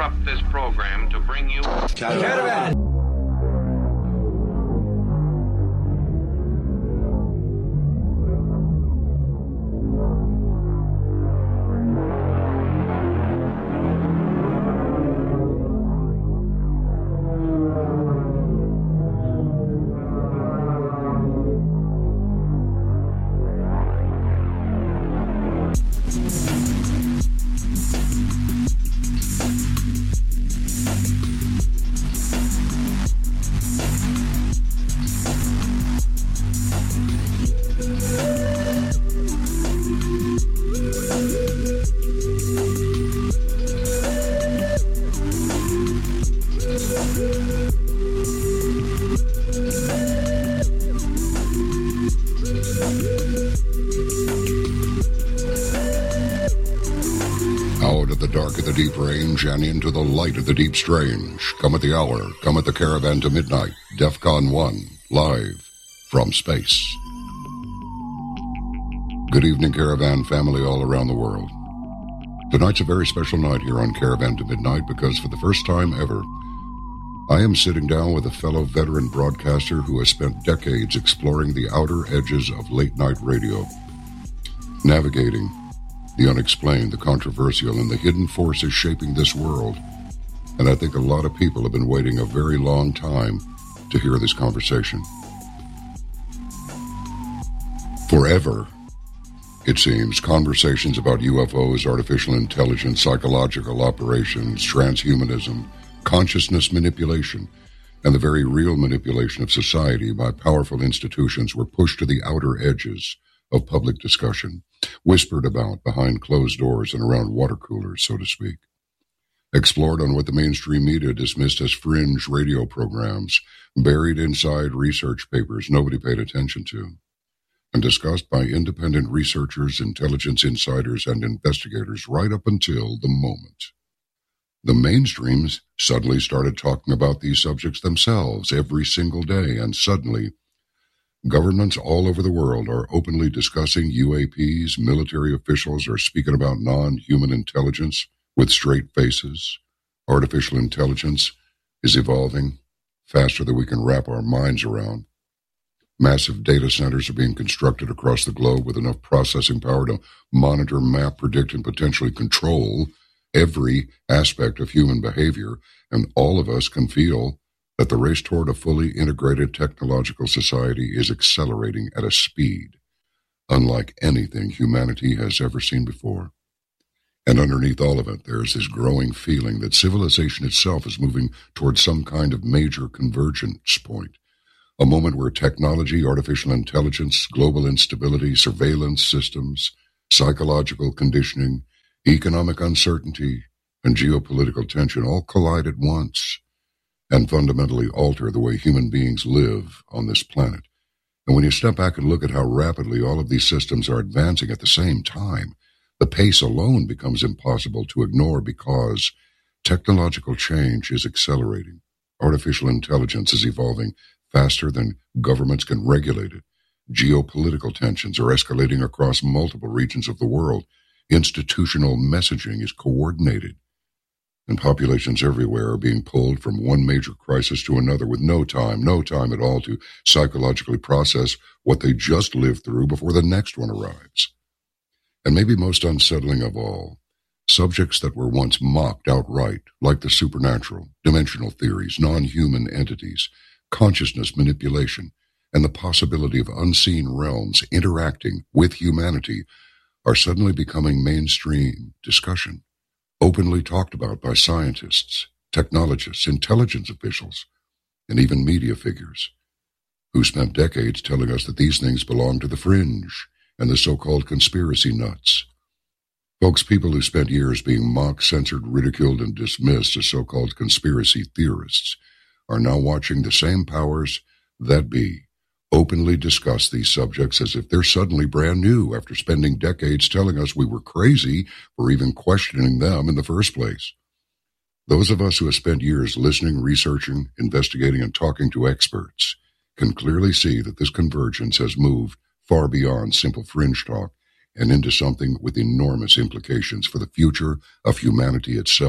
interrupt this program to bring you... Caravan! Deep range and into the light of the deep strange. Come at the hour, come at the caravan to midnight. DEFCON 1, live from space. Good evening, caravan family all around the world. Tonight's a very special night here on Caravan to Midnight because for the first time ever, I am sitting down with a fellow veteran broadcaster who has spent decades exploring the outer edges of late-night radio, navigating the unexplained, the controversial, and the hidden forces shaping this world. And I think a lot of people have been waiting a very long time to hear this conversation. Forever, it seems, conversations about UFOs, artificial intelligence, psychological operations, transhumanism, consciousness manipulation, and the very real manipulation of society by powerful institutions were pushed to the outer edges of public discussion, whispered about behind closed doors and around water coolers, so to speak, explored on what the mainstream media dismissed as fringe radio programs, buried inside research papers nobody paid attention to, and discussed by independent researchers, intelligence insiders, and investigators right up until the moment the mainstreams suddenly started talking about these subjects themselves every single day, and suddenly governments all over the world are openly discussing UAPs, military officials are speaking about non-human intelligence with straight faces. Artificial intelligence is evolving faster than we can wrap our minds around. Massive data centers are being constructed across the globe with enough processing power to monitor, map, predict, and potentially control every aspect of human behavior, and all of us can feel that the race toward a fully integrated technological society is accelerating at a speed unlike anything humanity has ever seen before. And underneath all of it, there's this growing feeling that civilization itself is moving towards some kind of major convergence point, a moment where technology, artificial intelligence, global instability, surveillance systems, psychological conditioning, economic uncertainty, and geopolitical tension all collide at once and fundamentally alter the way human beings live on this planet. And when you step back and look at how rapidly all of these systems are advancing at the same time, the pace alone becomes impossible to ignore because technological change is accelerating. Artificial intelligence is evolving faster than governments can regulate it. Geopolitical tensions are escalating across multiple regions of the world. Institutional messaging is coordinated. And populations everywhere are being pulled from one major crisis to another with no time at all to psychologically process what they just lived through before the next one arrives. And maybe most unsettling of all, subjects that were once mocked outright, like the supernatural, dimensional theories, non-human entities, consciousness manipulation, and the possibility of unseen realms interacting with humanity, are suddenly becoming mainstream discussion, openly talked about by scientists, technologists, intelligence officials, and even media figures who spent decades telling us that these things belong to the fringe and the so-called conspiracy nuts. Folks, people who spent years being mocked, censored, ridiculed, and dismissed as so-called conspiracy theorists are now watching the same powers that be openly discuss these subjects as if they're suddenly brand new after spending decades telling us we were crazy for even questioning them in the first place. Those of us who have spent years listening, researching, investigating, and talking to experts can clearly see that this convergence has moved far beyond simple fringe talk and into something with enormous implications for the future of humanity itself.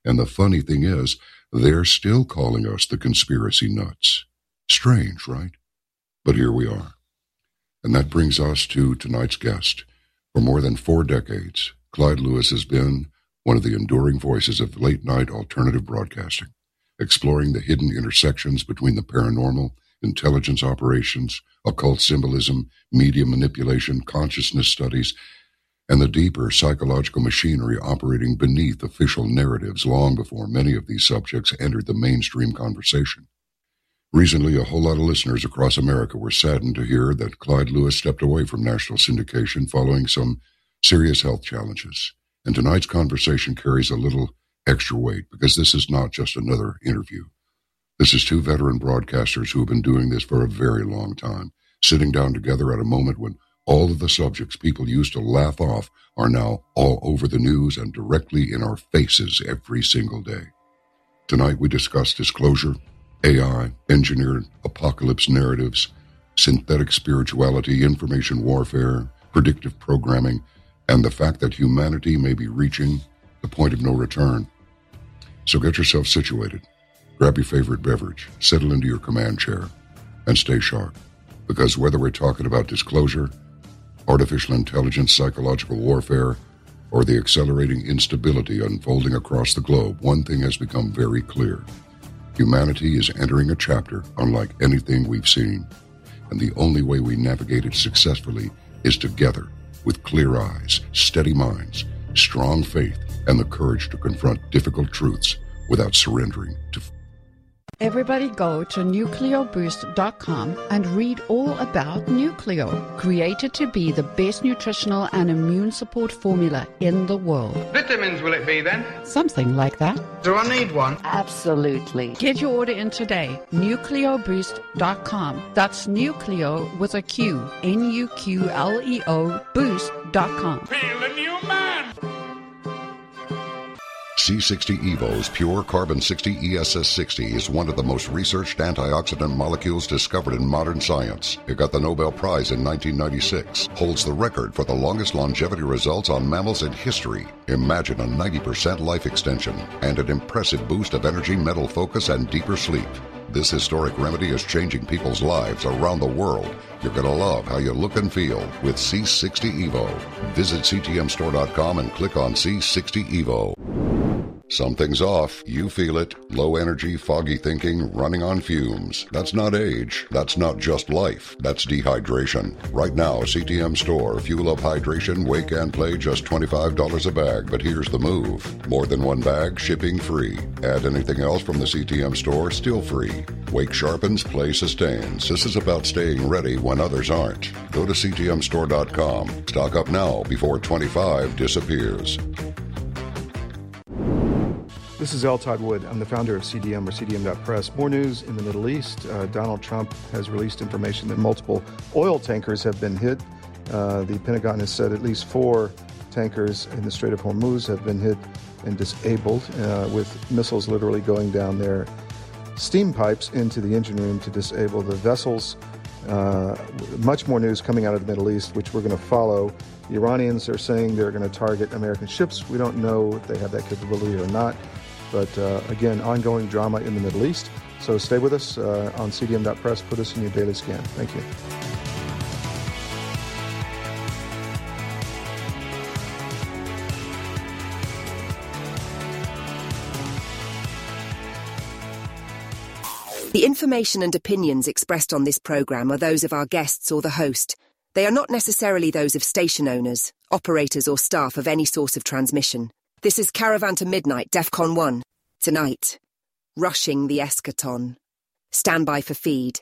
And the funny thing is, they're still calling us the conspiracy nuts. Strange, right? But here we are. And that brings us to tonight's guest. For more than 4 decades, Clyde Lewis has been one of the enduring voices of late-night alternative broadcasting, exploring the hidden intersections between the paranormal, intelligence operations, occult symbolism, media manipulation, consciousness studies, and the deeper psychological machinery operating beneath official narratives long before many of these subjects entered the mainstream conversation. Recently, a whole lot of listeners across America were saddened to hear that Clyde Lewis stepped away from national syndication following some serious health challenges. And tonight's conversation carries a little extra weight because this is not just another interview. This is 2 veteran broadcasters who have been doing this for a very long time, sitting down together at a moment when all of the subjects people used to laugh off are now all over the news and directly in our faces every single day. Tonight we discuss disclosure, AI, engineered apocalypse narratives, synthetic spirituality, information warfare, predictive programming, and the fact that humanity may be reaching the point of no return. So get yourself situated, grab your favorite beverage, settle into your command chair, and stay sharp. Because whether we're talking about disclosure, artificial intelligence, psychological warfare, or the accelerating instability unfolding across the globe, one thing has become very clear. Humanity is entering a chapter unlike anything we've seen, and the only way we navigate it successfully is together, with clear eyes, steady minds, strong faith, and the courage to confront difficult truths without surrendering to Everybody go to nucleoboost.com and read all about Nucleo, created to be the best nutritional and immune support formula in the world. Vitamins will it be then? Something like that. Do I need one? Absolutely. Get your order in today. Nucleoboost.com. That's Nucleo with a Q. Nuqleo boost.com. Feel a new man! C60 Evo's Pure Carbon 60 ESS60 is one of the most researched antioxidant molecules discovered in modern science. It got the Nobel Prize in 1996, holds the record for the longest longevity results on mammals in history. Imagine a 90% life extension and an impressive boost of energy, mental focus, and deeper sleep. This historic remedy is changing people's lives around the world. You're going to love how you look and feel with C60 Evo. Visit ctmstore.com and click on C60 Evo. Something's off. You feel it. Low energy, foggy thinking, running on fumes. That's not age. That's not just life. That's dehydration. Right now, CTM Store. Fuel up hydration, wake and play, just $25 a bag. But here's the move. More than 1 bag, shipping free. Add anything else from the CTM Store, still free. Wake sharpens, play sustains. This is about staying ready when others aren't. Go to ctmstore.com. Stock up now before 25 disappears. This is L. Todd Wood. I'm the founder of CDM, or CDM.press. More news in the Middle East. Donald Trump has released information that multiple oil tankers have been hit. The Pentagon has said at least 4 tankers in the Strait of Hormuz have been hit and disabled, with missiles literally going down their steam pipes into the engine room to disable the vessels. Much more news coming out of the Middle East, which we're going to follow. The Iranians are saying they're going to target American ships. We don't know if they have that capability or not. But again, ongoing drama in the Middle East. So stay with us on CDM.press. Put us in your daily scan. Thank you. The information and opinions expressed on this program are those of our guests or the host. They are not necessarily those of station owners, operators or staff of any source of transmission. This is Caravan to Midnight, DEFCON 1. Tonight, rushing the eschaton. Stand by for feed.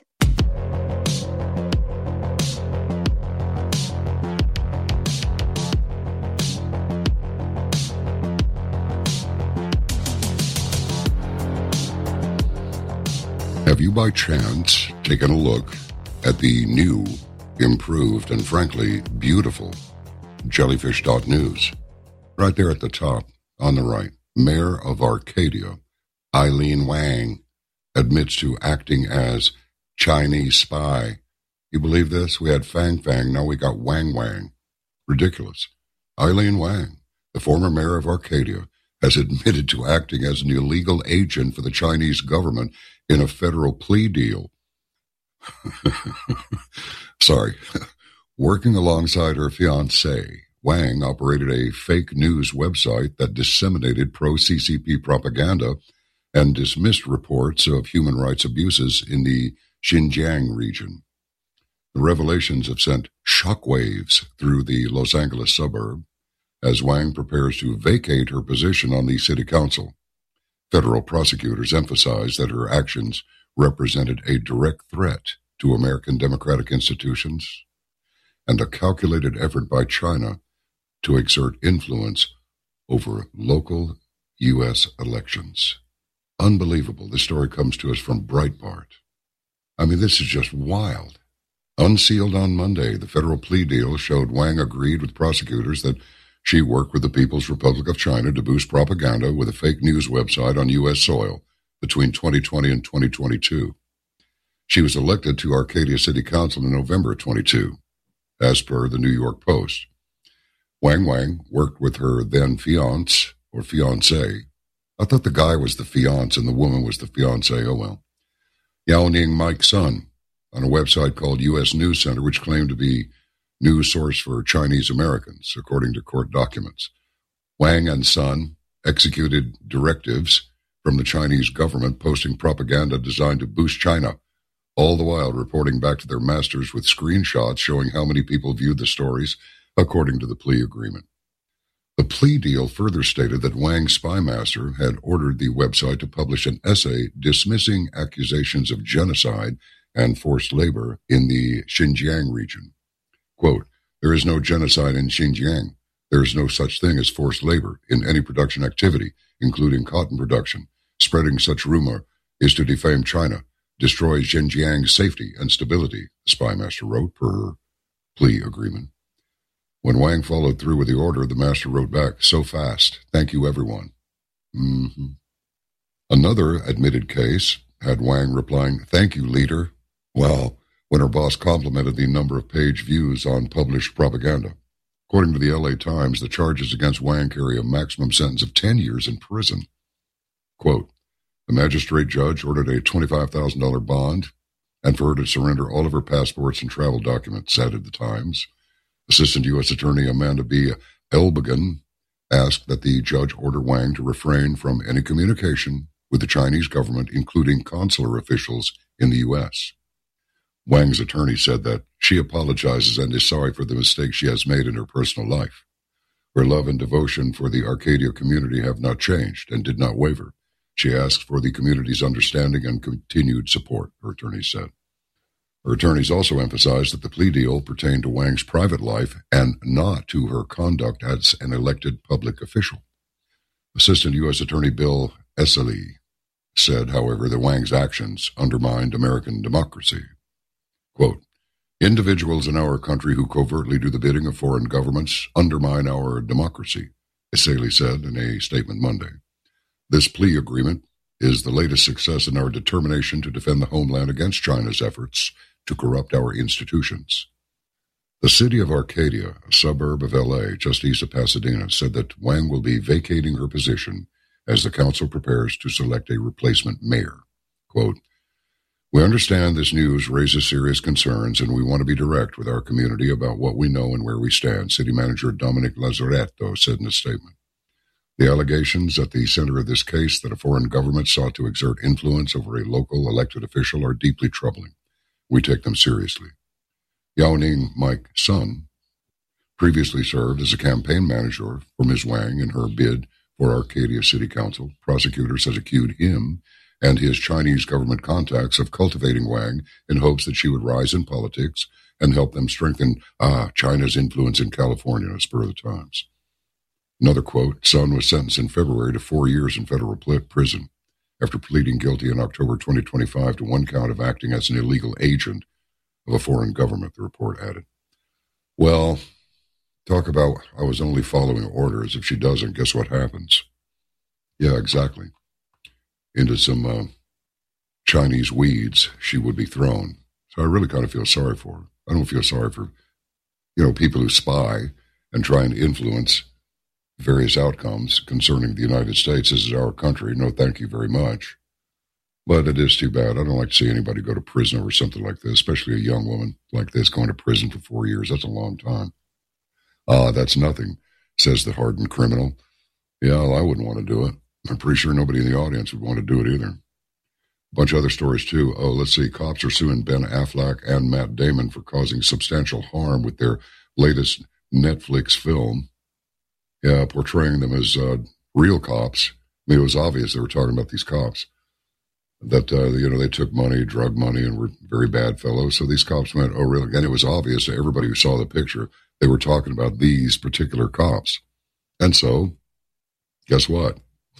Have you by chance taken a look at the new, improved, and frankly beautiful Jellyfish.News? Right there at the top, on the right, Mayor of Arcadia, Eileen Wang, admits to acting as Chinese spy. You believe this? We had Fang Fang, now we got Wang Wang. Ridiculous. Eileen Wang, the former mayor of Arcadia, has admitted to acting as an illegal agent for the Chinese government in a federal plea deal. Working alongside her fiancé, Wang operated a fake news website that disseminated pro-CCP propaganda and dismissed reports of human rights abuses in the Xinjiang region. The revelations have sent shockwaves through the Los Angeles suburb as Wang prepares to vacate her position on the city council. Federal prosecutors emphasize that her actions represented a direct threat to American democratic institutions and a calculated effort by China to exert influence over local U.S. elections. Unbelievable. This story comes to us from Breitbart. I mean, this is just wild. Unsealed on Monday, the federal plea deal showed Wang agreed with prosecutors that she worked with the People's Republic of China to boost propaganda with a fake news website on U.S. soil between 2020 and 2022. She was elected to Arcadia City Council in November 22, as per the New York Post. Wang worked with her then fiancé. I thought the guy was the fiancé and the woman was the fiancé. Oh well. Yao Ning Mike Sun on a website called U.S. News Center, which claimed to be news source for Chinese Americans, according to court documents. Wang and Sun executed directives from the Chinese government, posting propaganda designed to boost China, all the while reporting back to their masters with screenshots showing how many people viewed the stories, according to the plea agreement. The plea deal further stated that Wang's spymaster had ordered the website to publish an essay dismissing accusations of genocide and forced labor in the Xinjiang region. Quote, "There is no genocide in Xinjiang. There is no such thing as forced labor in any production activity, including cotton production. Spreading such rumor is to defame China, destroy Xinjiang's safety and stability," the spymaster wrote per her plea agreement. When Wang followed through with the order, the master wrote back, "So fast. Thank you, everyone." Another admitted case had Wang replying, "Thank you, leader," well, when her boss complimented the number of page views on published propaganda. According to the LA Times, the charges against Wang carry a maximum sentence of 10 years in prison. Quote, "The magistrate judge ordered a $25,000 bond and for her to surrender all of her passports and travel documents," added the Times. Assistant U.S. Attorney Amanda B. Elbigan asked that the judge order Wang to refrain from any communication with the Chinese government, including consular officials in the U.S. Wang's attorney said that she apologizes and is sorry for the mistakes she has made in her personal life. Her love and devotion for the Arcadia community have not changed and did not waver. She asks for the community's understanding and continued support, her attorney said. Her attorneys also emphasized that the plea deal pertained to Wang's private life and not to her conduct as an elected public official. Assistant U.S. Attorney Bill Esseley said, however, that Wang's actions undermined American democracy. Quote, "Individuals in our country who covertly do the bidding of foreign governments undermine our democracy," Esseley said in a statement Monday. "This plea agreement is the latest success in our determination to defend the homeland against China's efforts to corrupt our institutions." The city of Arcadia, a suburb of L.A. just east of Pasadena, said that Wang will be vacating her position as the council prepares to select a replacement mayor. Quote, "We understand this news raises serious concerns, and we want to be direct with our community about what we know and where we stand," City Manager Dominic Lazaretto said in a statement. "The allegations at the center of this case that a foreign government sought to exert influence over a local elected official are deeply troubling. We take them seriously." Yao Ning Mike Sun previously served as a campaign manager for Ms. Wang in her bid for Arcadia City Council. Prosecutors has accused him and his Chinese government contacts of cultivating Wang in hopes that she would rise in politics and help them strengthen China's influence in California, as per the Times. Another quote, Sun was sentenced in February to 4 years in federal prison after pleading guilty in October 2025 to one count of acting as an illegal agent of a foreign government, the report added. Well, talk about I was only following orders. If she doesn't, guess what happens? Yeah, exactly. Into some Chinese weeds she would be thrown. So I really kind of feel sorry for her. I don't feel sorry for, people who spy and try and influence various outcomes concerning the United States. This is our country. No, thank you very much. But it is too bad. I don't like to see anybody go to prison over something like this, especially a young woman like this going to prison for 4 years. That's a long time. That's nothing, says the hardened criminal. Yeah, well, I wouldn't want to do it. I'm pretty sure nobody in the audience would want to do it either. A bunch of other stories, too. Oh, let's see. Cops are suing Ben Affleck and Matt Damon for causing substantial harm with their latest Netflix film. Yeah, portraying them as real cops. I mean, it was obvious they were talking about these cops. That, they took money, drug money, and were very bad fellows. So these cops went, oh, really? And it was obvious to everybody who saw the picture, they were talking about these particular cops. And so, guess what?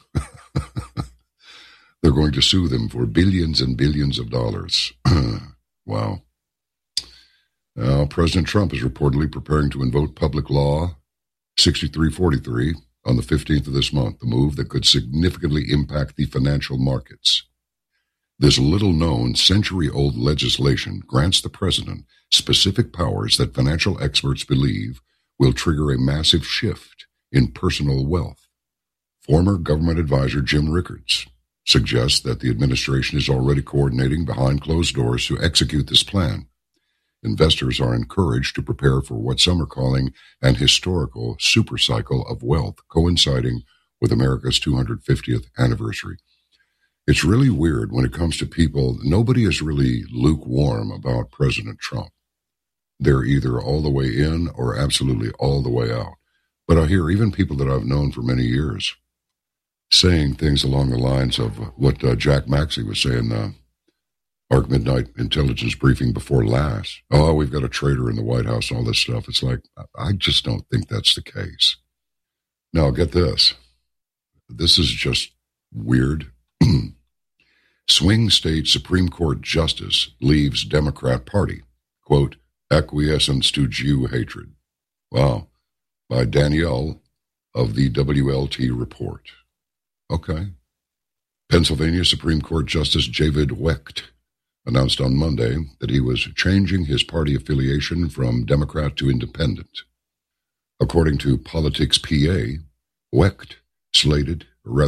They're going to sue them for billions and billions of dollars. Wow. Now, President Trump is reportedly preparing to invoke Public Law 6343 on the 15th of this month, the move that could significantly impact the financial markets. This little-known, century-old legislation grants the president specific powers that financial experts believe will trigger a massive shift in personal wealth. Former government advisor Jim Rickards suggests that the administration is already coordinating behind closed doors to execute this plan. Investors are encouraged to prepare for what some are calling an historical supercycle of wealth coinciding with America's 250th anniversary. It's really weird when it comes to people. Nobody is really lukewarm about President Trump. They're either all the way in or absolutely all the way out. But I hear even people that I've known for many years saying things along the lines of what Jack Maxey was saying, Arc Midnight Intelligence Briefing before last. Oh, we've got a traitor in the White House, all this stuff. It's like, I just don't think that's the case. Now, get this. This is just weird. Swing state Supreme Court justice leaves Democrat Party. Quote, acquiescence to Jew hatred. Wow. By Danielle of the WLT Report. Okay. Pennsylvania Supreme Court Justice David Wecht announced on Monday that he was changing his party affiliation from Democrat to Independent. According to Politics PA, Wecht stated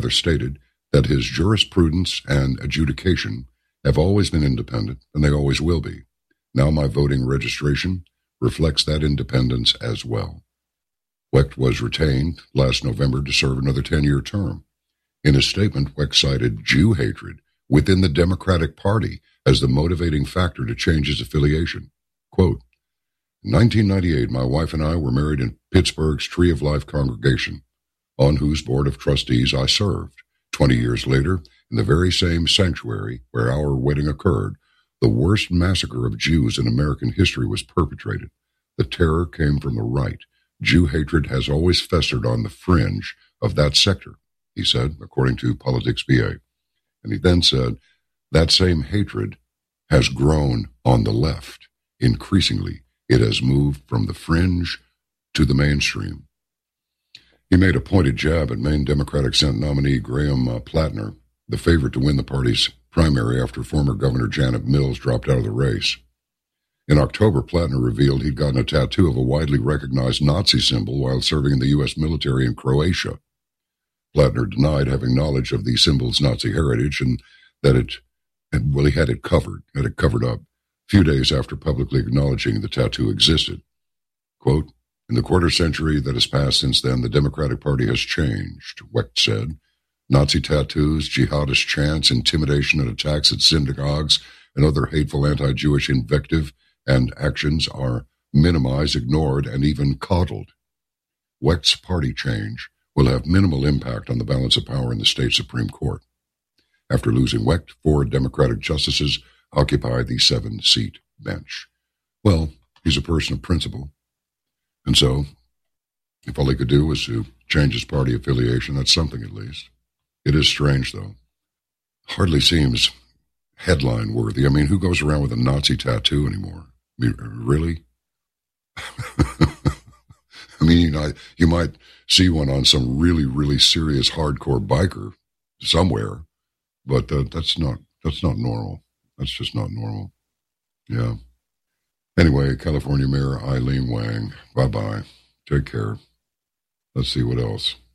that his jurisprudence and adjudication have always been independent, and they always will be. Now my voting registration reflects that independence as well. Wecht was retained last November to serve another 10-year term. In a statement, Wecht cited Jew hatred within the Democratic Party as the motivating factor to change his affiliation. Quote, in 1998, my wife and I were married in Pittsburgh's Tree of Life congregation, on whose board of trustees I served. 20 years later, in the very same sanctuary where our wedding occurred, the worst massacre of Jews in American history was perpetrated. The terror came from the right. Jew hatred has always festered on the fringe of that sector, he said, according to Politics BA. And he then said, that same hatred has grown on the left. Increasingly, it has moved from the fringe to the mainstream. He made a pointed jab at Maine Democratic Senate nominee Graham Plattner, the favorite to win the party's primary after former Governor Janet Mills dropped out of the race. In October, Plattner revealed he'd gotten a tattoo of a widely recognized Nazi symbol while serving in the U.S. military in Croatia. Plattner denied having knowledge of the symbol's Nazi heritage and that he had it covered up, a few days after publicly acknowledging the tattoo existed. Quote, in the quarter century that has passed since then, the Democratic Party has changed, Wecht said. Nazi tattoos, jihadist chants, intimidation and attacks at synagogues, and other hateful anti-Jewish invective and actions are minimized, ignored, and even coddled. Wecht's party change will have minimal impact on the balance of power in the state Supreme Court. After losing Wecht, 4 Democratic justices occupy the 7-seat bench. Well, he's a person of principle. And so, if all he could do was to change his party affiliation, that's something at least. It is strange, though. Hardly seems headline-worthy. I mean, who goes around with a Nazi tattoo anymore? I mean, really? I mean, you might see one on some really, really serious hardcore biker somewhere, but that's not normal. That's just not normal. Yeah. Anyway, California Mayor Eileen Wang, bye-bye. Take care. Let's see what else.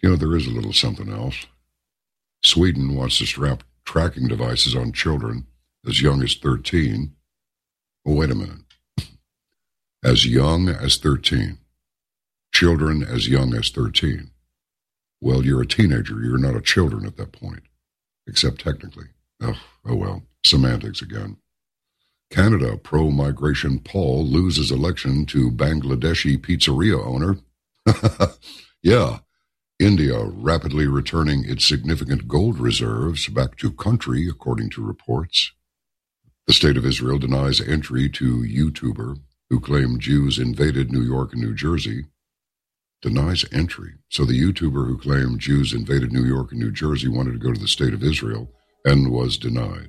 You know, there is a little something else. Sweden wants to strap tracking devices on children as young as 13. Well, wait a minute. As young as 13. Children as young as 13. Well, you're a teenager. You're not a children at that point, except technically. Oh well, semantics again. Canada pro-migration Paul loses election to Bangladeshi pizzeria owner. Yeah. India rapidly returning its significant gold reserves back to country, according to reports. The state of Israel denies entry to YouTuber who claimed Jews invaded New York and New Jersey. Denies entry. So the YouTuber who claimed Jews invaded New York and New Jersey wanted to go to the state of Israel and was denied.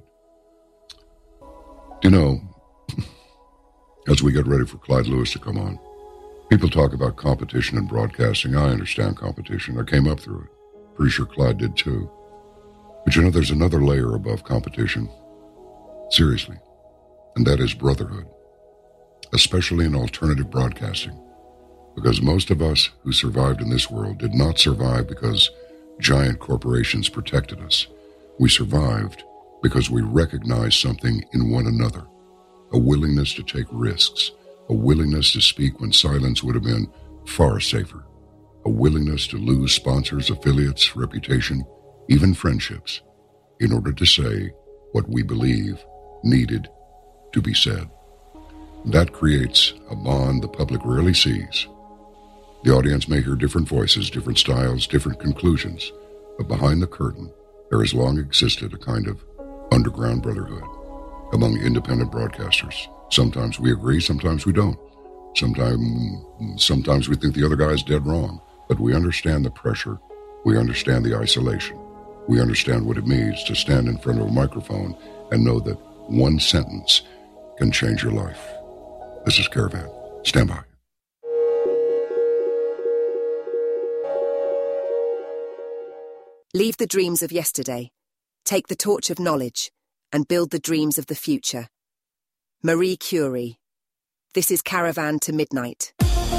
You know, as we get ready for Clyde Lewis to come on, people talk about competition in broadcasting. I understand competition. I came up through it. Pretty sure Clyde did too. But you know, there's another layer above competition. Seriously. And that is brotherhood. Especially in alternative broadcasting. Because most of us who survived in this world did not survive because giant corporations protected us. We survived because we recognized something in one another. A willingness to take risks. A willingness to speak when silence would have been far safer. A willingness to lose sponsors, affiliates, reputation, even friendships, in order to say what we believe needed to be said. That creates a bond the public rarely sees. The audience may hear different voices, different styles, different conclusions, but behind the curtain, there has long existed a kind of underground brotherhood among independent broadcasters. Sometimes we agree, sometimes we don't. Sometimes we think the other guy is dead wrong, but we understand the pressure. We understand the isolation. We understand what it means to stand in front of a microphone and know that one sentence can change your life. This is Caravan. Stand by. Leave the dreams of yesterday, take the torch of knowledge, and build the dreams of the future. Marie Curie. This is Caravan to Midnight.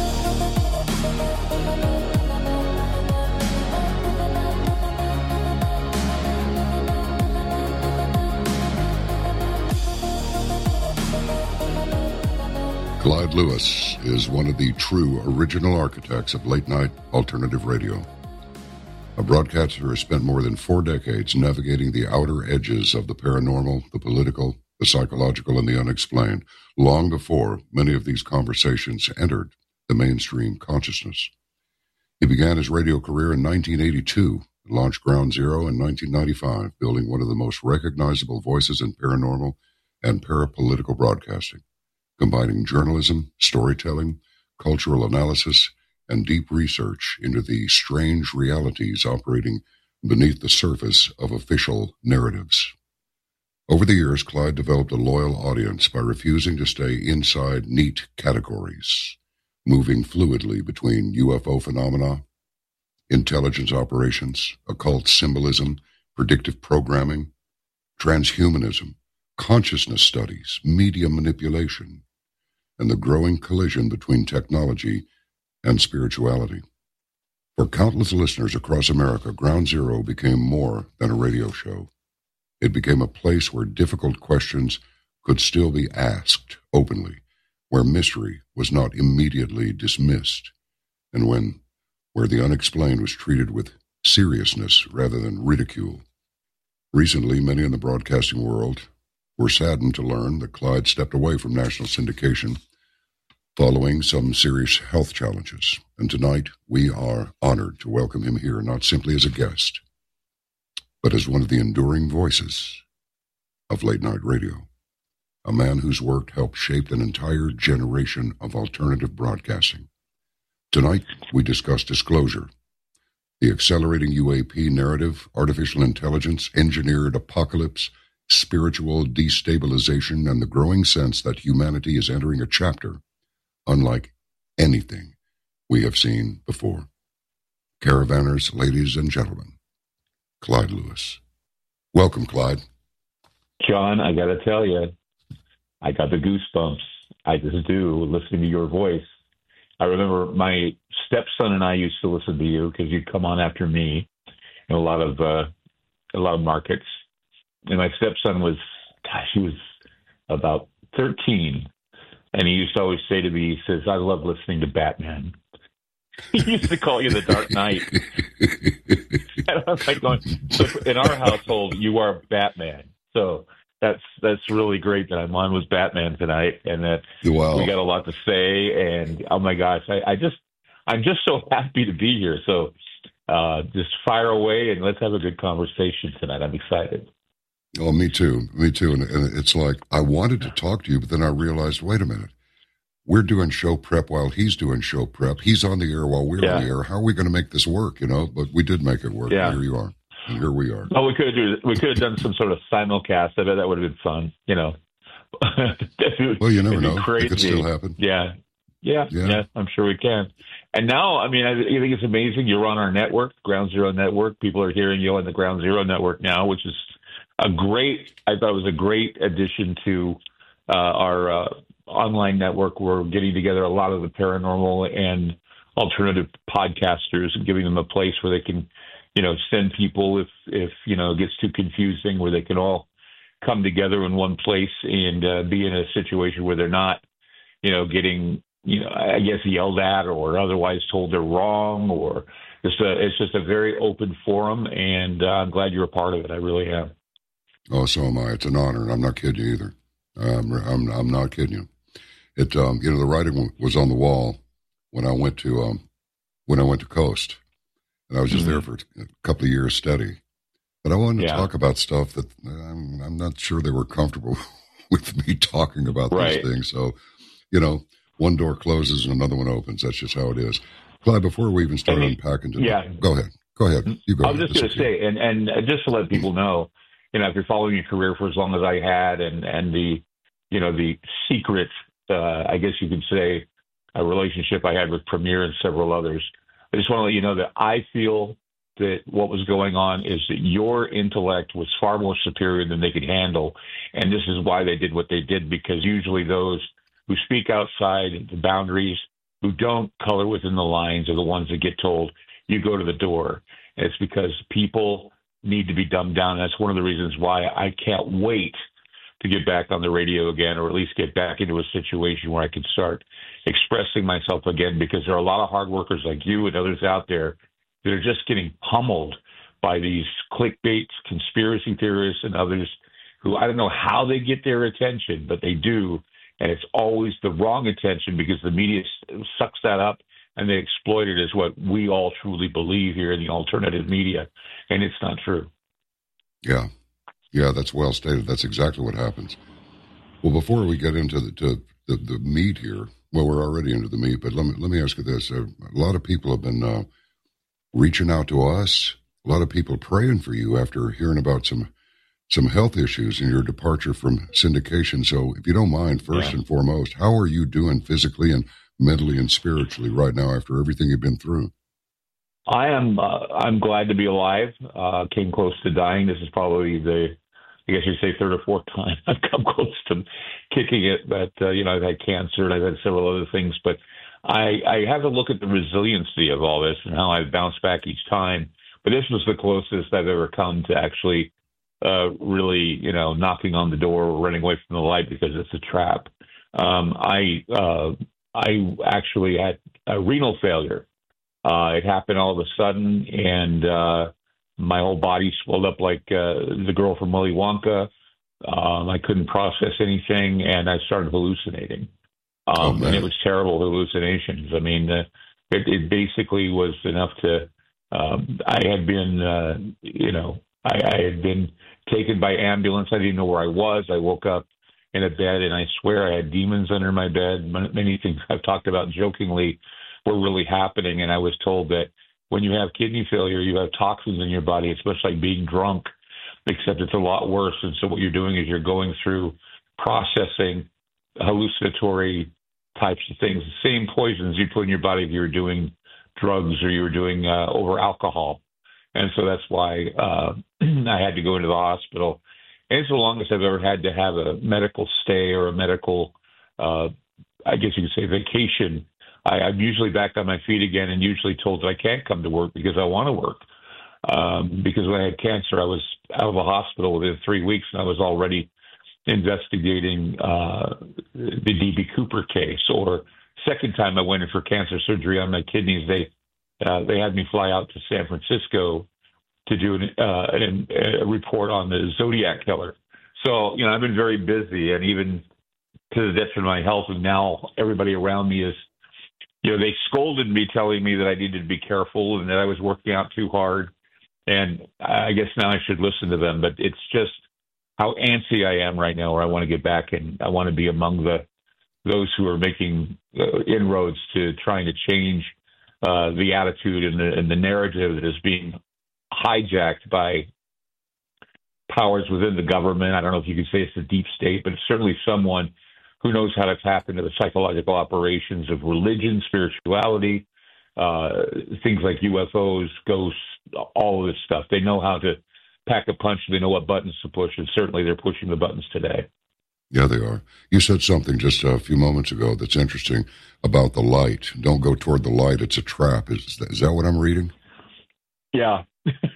Clyde Lewis is one of the true original architects of late-night alternative radio. A broadcaster who has spent more than 4 decades navigating the outer edges of the paranormal, the political, the psychological, and the unexplained, long before many of these conversations entered the mainstream consciousness. He began his radio career in 1982 and launched Ground Zero in 1995, building one of the most recognizable voices in paranormal and parapolitical broadcasting, combining journalism, storytelling, cultural analysis, and deep research into the strange realities operating beneath the surface of official narratives. Over the years, Clyde developed a loyal audience by refusing to stay inside neat categories, moving fluidly between UFO phenomena, intelligence operations, occult symbolism, predictive programming, transhumanism, consciousness studies, media manipulation, and the growing collision between technology and spirituality. For countless listeners across America, Ground Zero became more than a radio show. It became a place where difficult questions could still be asked openly, where mystery was not immediately dismissed, and where the unexplained was treated with seriousness rather than ridicule. Recently, many in the broadcasting world were saddened to learn that Clyde stepped away from national syndication following some serious health challenges. And tonight, we are honored to welcome him here, not simply as a guest, but as one of the enduring voices of late-night radio, a man whose work helped shape an entire generation of alternative broadcasting. Tonight, we discuss disclosure, the accelerating UAP narrative, artificial intelligence, engineered apocalypse, spiritual destabilization, and the growing sense that humanity is entering a chapter unlike anything we have seen before. Caravanners, ladies and gentlemen, Clyde Lewis. Welcome, Clyde. John, I got to tell you, I got the goosebumps. I just do, listening to your voice. I remember my stepson and I used to listen to you because you'd come on after me in a lot of markets. And my stepson was, he was about 13. And he used to always say to me, he says, I love listening to Batman. He used to call you the Dark Knight. And I was like going, so in our household, you are Batman. So that's really great that I'm on with Batman tonight, and that Wow. we got a lot to say. And oh my gosh, I'm just so happy to be here. So just fire away and let's have a good conversation tonight. I'm excited. Oh, me too. And it's like I wanted to talk to you, but then I realized, wait a minute. We're doing show prep while he's doing show prep. He's on the air while we're on the air. How are we going to make this work? But we did make it work. Yeah. Here you are. And here we are. Oh, we could have done some sort of simulcast. I bet that would have been fun. Well, you never know. Crazy. It could still happen. Yeah, I'm sure we can. And now, I think it's amazing. You're on our network, Ground Zero Network. People are hearing you on the Ground Zero Network now, which is I thought it was a great addition to our online network. We're getting together a lot of the paranormal and alternative podcasters and giving them a place where they can, send people if it gets too confusing, where they can all come together in one place and be in a situation where they're not, getting, I guess yelled at or otherwise told they're wrong, or it's just a very open forum, and I'm glad you're a part of it. I really am. Oh, so am I. It's an honor, and I'm not kidding you either. I'm not kidding you. It the writing was on the wall when I went to Coast, and I was just there for a couple of years steady. But I wanted to talk about stuff that I'm not sure they were comfortable with me talking about these things. So, one door closes and another one opens. That's just how it is. Clyde, before we even start unpacking today, go ahead. You go. I was just going to say, and just to let people know, if you're following your career for as long as I had, and the secret, I guess you could say, a relationship I had with Premier and several others. I just want to let you know that I feel that what was going on is that your intellect was far more superior than they could handle. And this is why they did what they did, because usually those who speak outside the boundaries, who don't color within the lines, are the ones that get told, you go to the door. And it's because people need to be dumbed down. And that's one of the reasons why I can't wait to get back on the radio again, or at least get back into a situation where I can start expressing myself again, because there are a lot of hard workers like you and others out there that are just getting pummeled by these clickbait conspiracy theorists and others who, I don't know how they get their attention, but they do. And it's always the wrong attention, because the media sucks that up and they exploit it as what we all truly believe here in the alternative media. And it's not true. Yeah, that's well stated. That's exactly what happens. Well, before we get into the meat here, well, we're already into the meat, but let me ask you this. A lot of people have been reaching out to us, a lot of people praying for you after hearing about some health issues and your departure from syndication. So if you don't mind, first and foremost, how are you doing physically and mentally and spiritually right now after everything you've been through? I'm glad to be alive. Came close to dying. This is probably I guess you'd say third or fourth time I've come close to kicking it. But, I've had cancer and I've had several other things. But I have to look at the resiliency of all this and how I've bounced back each time. But this was the closest I've ever come to actually really, knocking on the door or running away from the light because it's a trap. I actually had a renal failure. It happened all of a sudden, and my whole body swelled up like the girl from Willy Wonka. I couldn't process anything, and I started hallucinating. And it was terrible hallucinations. I mean, it basically was enough to. I had been, I had been taken by ambulance. I didn't know where I was. I woke up in a bed, and I swear I had demons under my bed. Many things I've talked about jokingly were really happening, and I was told that when you have kidney failure, you have toxins in your body. It's much like being drunk, except it's a lot worse. And so what you're doing is you're going through processing hallucinatory types of things, the same poisons you put in your body if you were doing drugs or you were doing over alcohol. And so that's why I had to go into the hospital. And it's the longest I've ever had to have a medical stay or a medical, I guess you could say, vacation I'm usually back on my feet again and usually told that I can't come to work because I want to work. Because when I had cancer, I was out of the hospital within 3 weeks, and I was already investigating the D.B. Cooper case. Or second time I went in for cancer surgery on my kidneys, they had me fly out to San Francisco to do a report on the Zodiac killer. So, I've been very busy, and even to the detriment of my health, and now everybody around me is, they scolded me, telling me that I needed to be careful and that I was working out too hard. And I guess now I should listen to them, but it's just how antsy I am right now, where I want to get back and I want to be among those who are making inroads to trying to change the attitude and the narrative that is being hijacked by powers within the government. I don't know if you could say it's the deep state, but it's certainly someone who knows how to tap into the psychological operations of religion, spirituality, things like UFOs, ghosts, all of this stuff. They know how to pack a punch. They know what buttons to push, and certainly they're pushing the buttons today. Yeah, they are. You said something just a few moments ago that's interesting about the light. Don't go toward the light. It's a trap. Is that what I'm reading? Yeah.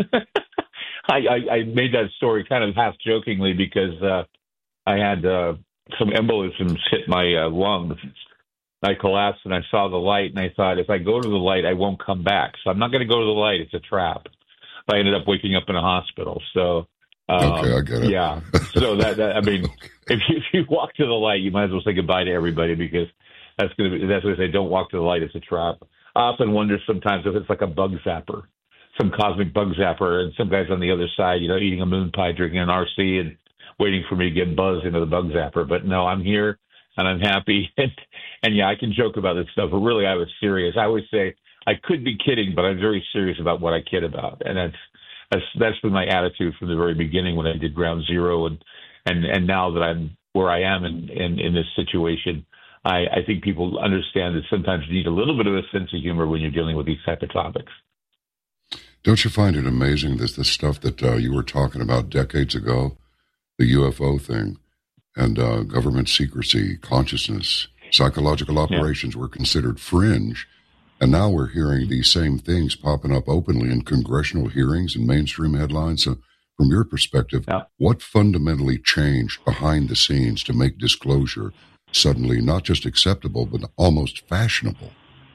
I made that story kind of half jokingly because I had some embolisms hit my lungs. I collapsed and I saw the light, and I thought, if I go to the light, I won't come back. So I'm not going to go to the light. It's a trap. I ended up waking up in a hospital. So okay, I get it. Yeah. So that I mean, if you walk to the light, you might as well say goodbye to everybody, because that's what they say. Don't walk to the light. It's a trap. I often wonder sometimes if it's like a bug zapper, some cosmic bug zapper, and some guys on the other side, eating a moon pie, drinking an RC, and waiting for me to get buzzed into the bug zapper. But no, I'm here and I'm happy. And yeah, I can joke about this stuff, but really I was serious. I always say I could be kidding, but I'm very serious about what I kid about. And that's been my attitude from the very beginning when I did Ground Zero, and now that I'm where I am in this situation, I think people understand that sometimes you need a little bit of a sense of humor when you're dealing with these type of topics. Don't you find it amazing this stuff that you were talking about decades ago, the UFO thing, and government secrecy, consciousness, psychological operations were considered fringe, and now we're hearing these same things popping up openly in congressional hearings and mainstream headlines. So from your perspective, what fundamentally changed behind the scenes to make disclosure suddenly not just acceptable, but almost fashionable?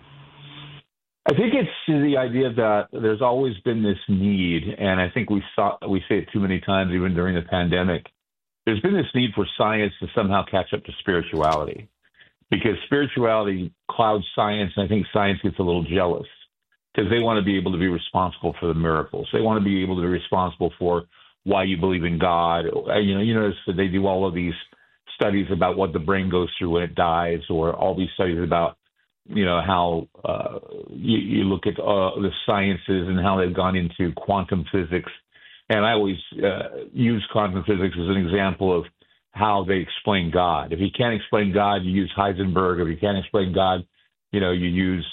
I think it's the idea that there's always been this need, and I think we say it too many times, even during the pandemic. There's been this need for science to somehow catch up to spirituality, because spirituality clouds science, and I think science gets a little jealous because they want to be able to be responsible for the miracles. They want to be able to be responsible for why you believe in God. You notice that they do all of these studies about what the brain goes through when it dies, or all these studies about how you look at the sciences and how they've gone into quantum physics. And I always use quantum physics as an example of how they explain God. If you can't explain God, you use Heisenberg. If you can't explain God, you use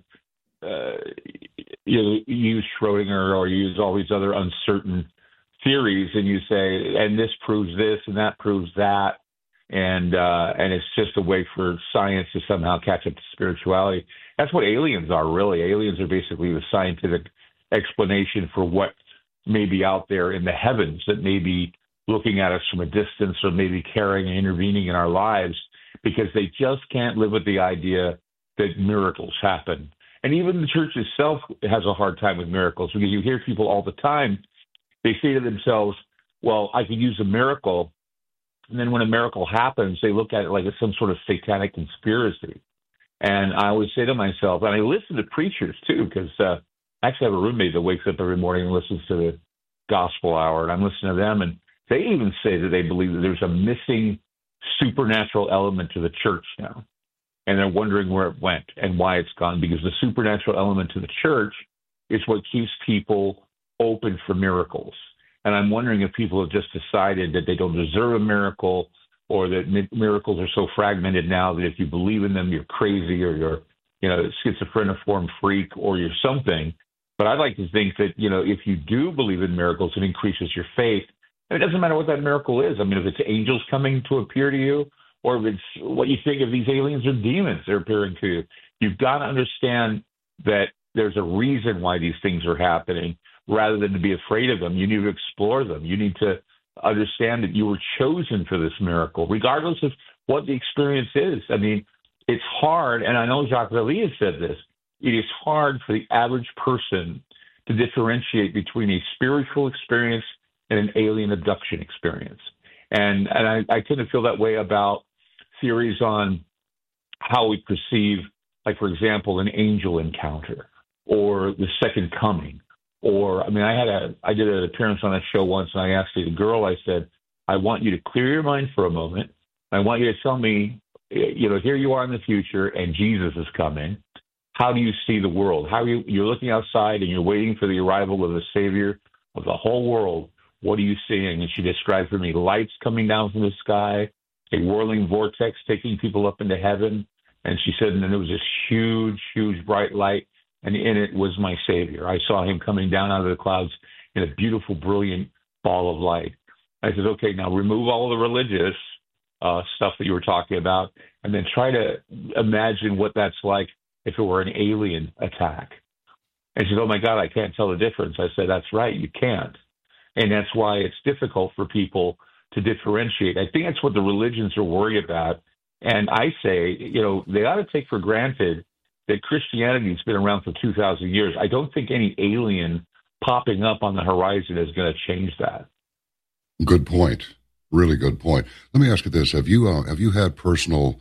Schrodinger, or you use all these other uncertain theories, and you say, and this proves this, and that proves that. And it's just a way for science to somehow catch up to spirituality. That's what aliens are, really. Aliens are basically the scientific explanation for what may be out there in the heavens, that may be looking at us from a distance, or maybe caring and intervening in our lives, because they just can't live with the idea that miracles happen. And even the church itself has a hard time with miracles, because you hear people all the time, they say to themselves, well, I could use a miracle. And then when a miracle happens, they look at it like it's some sort of satanic conspiracy. And I always say to myself, and I listen to preachers too, because I actually have a roommate that wakes up every morning and listens to the gospel hour, and I'm listening to them, and they even say that they believe that there's a missing supernatural element to the church now. And they're wondering where it went and why it's gone, because the supernatural element to the church is what keeps people open for miracles. And I'm wondering if people have just decided that they don't deserve a miracle, or that miracles are so fragmented now that if you believe in them, you're crazy, or you're, schizophreniform freak, or you're something. But I'd like to think that, if you do believe in miracles, it increases your faith. And it doesn't matter what that miracle is. I mean, if it's angels coming to appear to you, or if it's what you think of these aliens are demons they're appearing to you. You've got to understand that there's a reason why these things are happening rather than to be afraid of them. You need to explore them. You need to understand that you were chosen for this miracle, regardless of what the experience is. I mean, it's hard, and I know Jacques Vallée has said this, it is hard for the average person to differentiate between a spiritual experience and an alien abduction experience. And I tend to feel that way about theories on how we perceive, like, for example, an angel encounter or the second coming. Or, I mean, I did an appearance on a show once, and I asked the girl, I said, I want you to clear your mind for a moment. I want you to tell me, here you are in the future, and Jesus is coming. How do you see the world? You're looking outside, and you're waiting for the arrival of the Savior of the whole world. What are you seeing? And she described for me lights coming down from the sky, a whirling vortex taking people up into heaven. And she said, and then there was this huge, huge bright light, and in it was my Savior. I saw him coming down out of the clouds in a beautiful, brilliant ball of light. I said, okay, now remove all the religious stuff that you were talking about, and then try to imagine what that's like if it were an alien attack. And she said, oh, my God, I can't tell the difference. I said, that's right, you can't. And that's why it's difficult for people to differentiate. I think that's what the religions are worried about. And I say, they ought to take for granted that Christianity has been around for 2,000 years. I don't think any alien popping up on the horizon is going to change that. Good point. Really good point. Let me ask you this. Have you had personal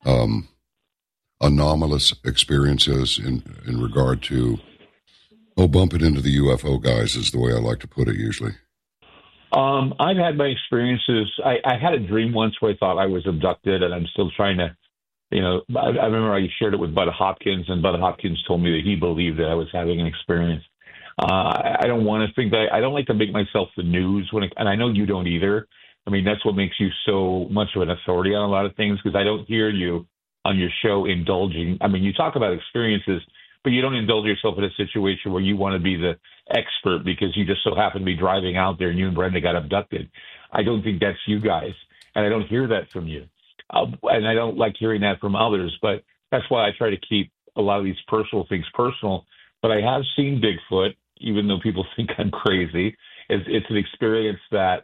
anomalous experiences in regard to, bumping into the UFO guys is the way I like to put it usually? I've had my experiences. I had a dream once where I thought I was abducted, and I'm still trying to, I remember I shared it with Bud Hopkins, and Bud Hopkins told me that he believed that I was having an experience. I don't want to think that I don't like to make myself the news and I know you don't either. I mean, that's what makes you so much of an authority on a lot of things, because I don't hear you on your show indulging. I mean, you talk about experiences, but you don't indulge yourself in a situation where you want to be the expert because you just so happen to be driving out there and you and Brenda got abducted. I don't think that's you guys, and I don't hear that from you. And I don't like hearing that from others, but that's why I try to keep a lot of these personal things personal. But I have seen Bigfoot, even though people think I'm crazy. It's an experience that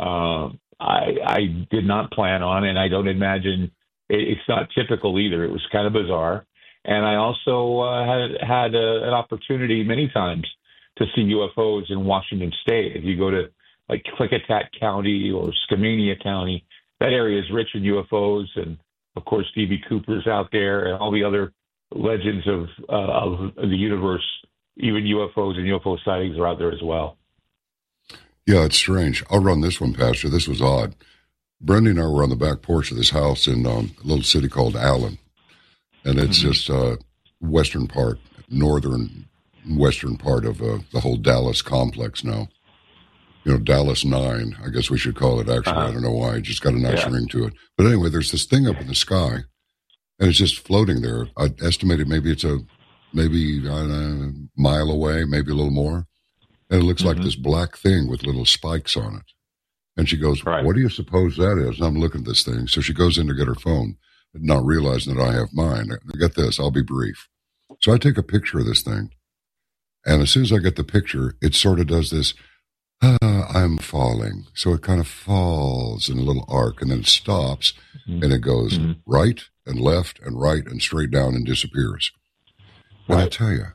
I did not plan on, and I don't imagine it's not typical either. It was kind of bizarre. And I also had an opportunity many times to see UFOs in Washington State. If you go to like Klickitat County or Skamania County, that area is rich in UFOs. And, of course, D.B. Cooper's out there and all the other legends of the universe. Even UFOs and UFO sightings are out there as well. Yeah, it's strange. I'll run this one past you. This was odd. Brenda and I were on the back porch of this house in a little city called Allen. And it's just western part, northern western part of the whole Dallas complex now. Dallas 9, I guess we should call it, actually. I don't know why. It just got a nice ring to it. But anyway, there's this thing up in the sky, and it's just floating there. I estimated maybe it's a mile away, maybe a little more. And it looks like this black thing with little spikes on it. And she goes, What do you suppose that is? And I'm looking at this thing. So she goes in to get her phone, not realizing that I have mine. Get this, I'll be brief. So I take a picture of this thing. And as soon as I get the picture, it sort of does this, I'm falling. So it kind of falls in a little arc, and then it stops, and it goes right and left and right and straight down and disappears. But I tell you,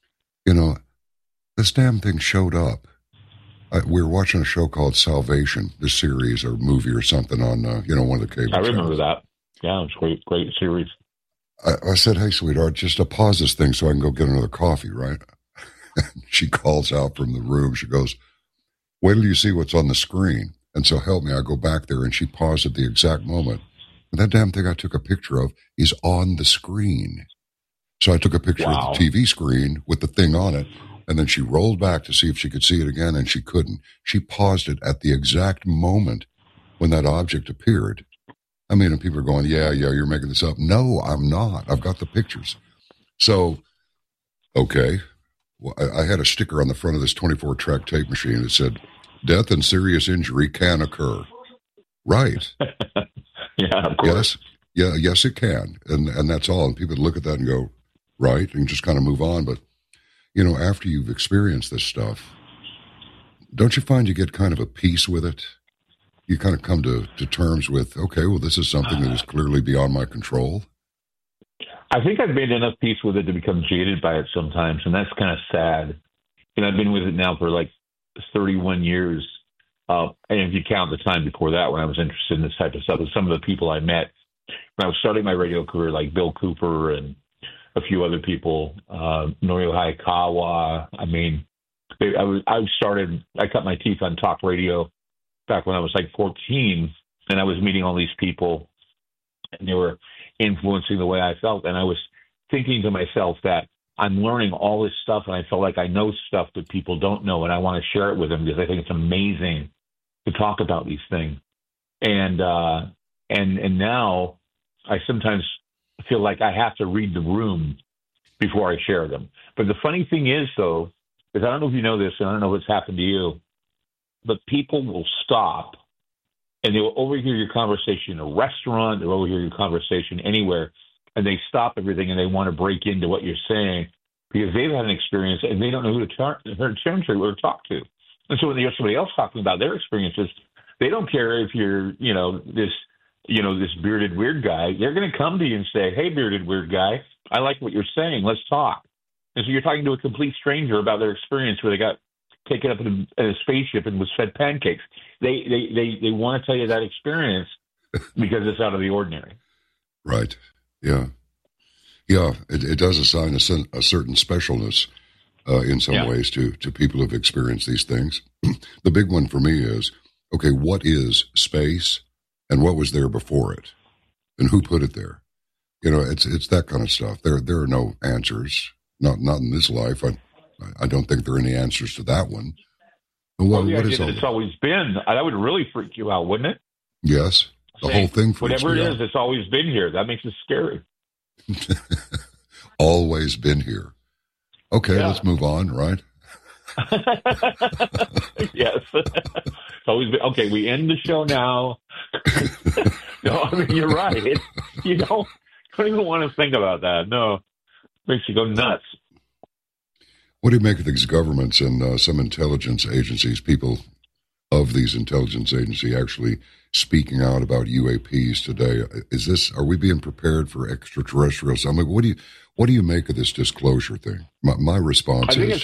this damn thing showed up. We were watching a show called Salvation, this series or movie or something on, one of the cable channels. I remember that. Yeah, it was great series. I said, hey, sweetheart, just pause this thing so I can go get another coffee, right? She calls out from the room. She goes, wait till you see what's on the screen. And so help me, I go back there, and she paused at the exact moment. And that damn thing I took a picture of is on the screen. So I took a picture of the TV screen with the thing on it, and then she rolled back to see if she could see it again, and she couldn't. She paused it at the exact moment when that object appeared. I mean, and people are going, yeah, you're making this up. No, I'm not. I've got the pictures. So, okay. Well, I had a sticker on the front of this 24-track tape machine that said, death and serious injury can occur. Right. Yeah, of course. Yes, it can. And that's all. And people look at that and go, right, and just kind of move on. But, after you've experienced this stuff, don't you find you get kind of a peace with it? You kind of come to terms with, okay, well, this is something that is clearly beyond my control. I think I've made enough peace with it to become jaded by it sometimes, and that's kind of sad. I've been with it now for like 31 years. And if you count the time before that when I was interested in this type of stuff, with some of the people I met when I was starting my radio career, like Bill Cooper and a few other people, Norio Hayakawa. I mean, I cut my teeth on talk radio back when I was like 14, and I was meeting all these people, and they were influencing the way I felt. And I was thinking to myself that I'm learning all this stuff, and I feel like I know stuff that people don't know, and I want to share it with them because I think it's amazing to talk about these things. And now I sometimes feel like I have to read the room before I share them. But the funny thing is, though, is I don't know if you know this, and I don't know if it's happened to you, but people will stop and they will overhear your conversation in a restaurant, they'll overhear your conversation anywhere, and they stop everything and they want to break into what you're saying because they've had an experience and they don't know who to turn to or talk to. And so when they hear somebody else talking about their experiences, they don't care if you're, this bearded weird guy. They're going to come to you and say, hey, bearded weird guy, I like what you're saying. Let's talk. And so you're talking to a complete stranger about their experience where they got taken up in a spaceship and was fed pancakes. They want to tell you that experience because it's out of the ordinary. Right. Yeah. Yeah. It does assign a certain specialness in some ways to people who've experienced these things. The big one for me is, okay, what is space and what was there before it and who put it there? It's that kind of stuff. There are no answers, not in this life. I don't think there are any answers to that one. What is all it's always been? That would really freak you out, wouldn't it? Yes. The whole thing freaks me out. Whatever it is, it's always been here. That makes it scary. Always been here. Okay, let's move on, right? Yes. It's always been. Okay, we end the show now. No, I mean, you're right. You don't even want to think about that. No. Makes you go nuts. What do you make of these governments and some intelligence agencies, people of these intelligence agencies actually speaking out about UAPs today? Are we being prepared for extraterrestrials? I mean, what do you make of this disclosure thing? My response is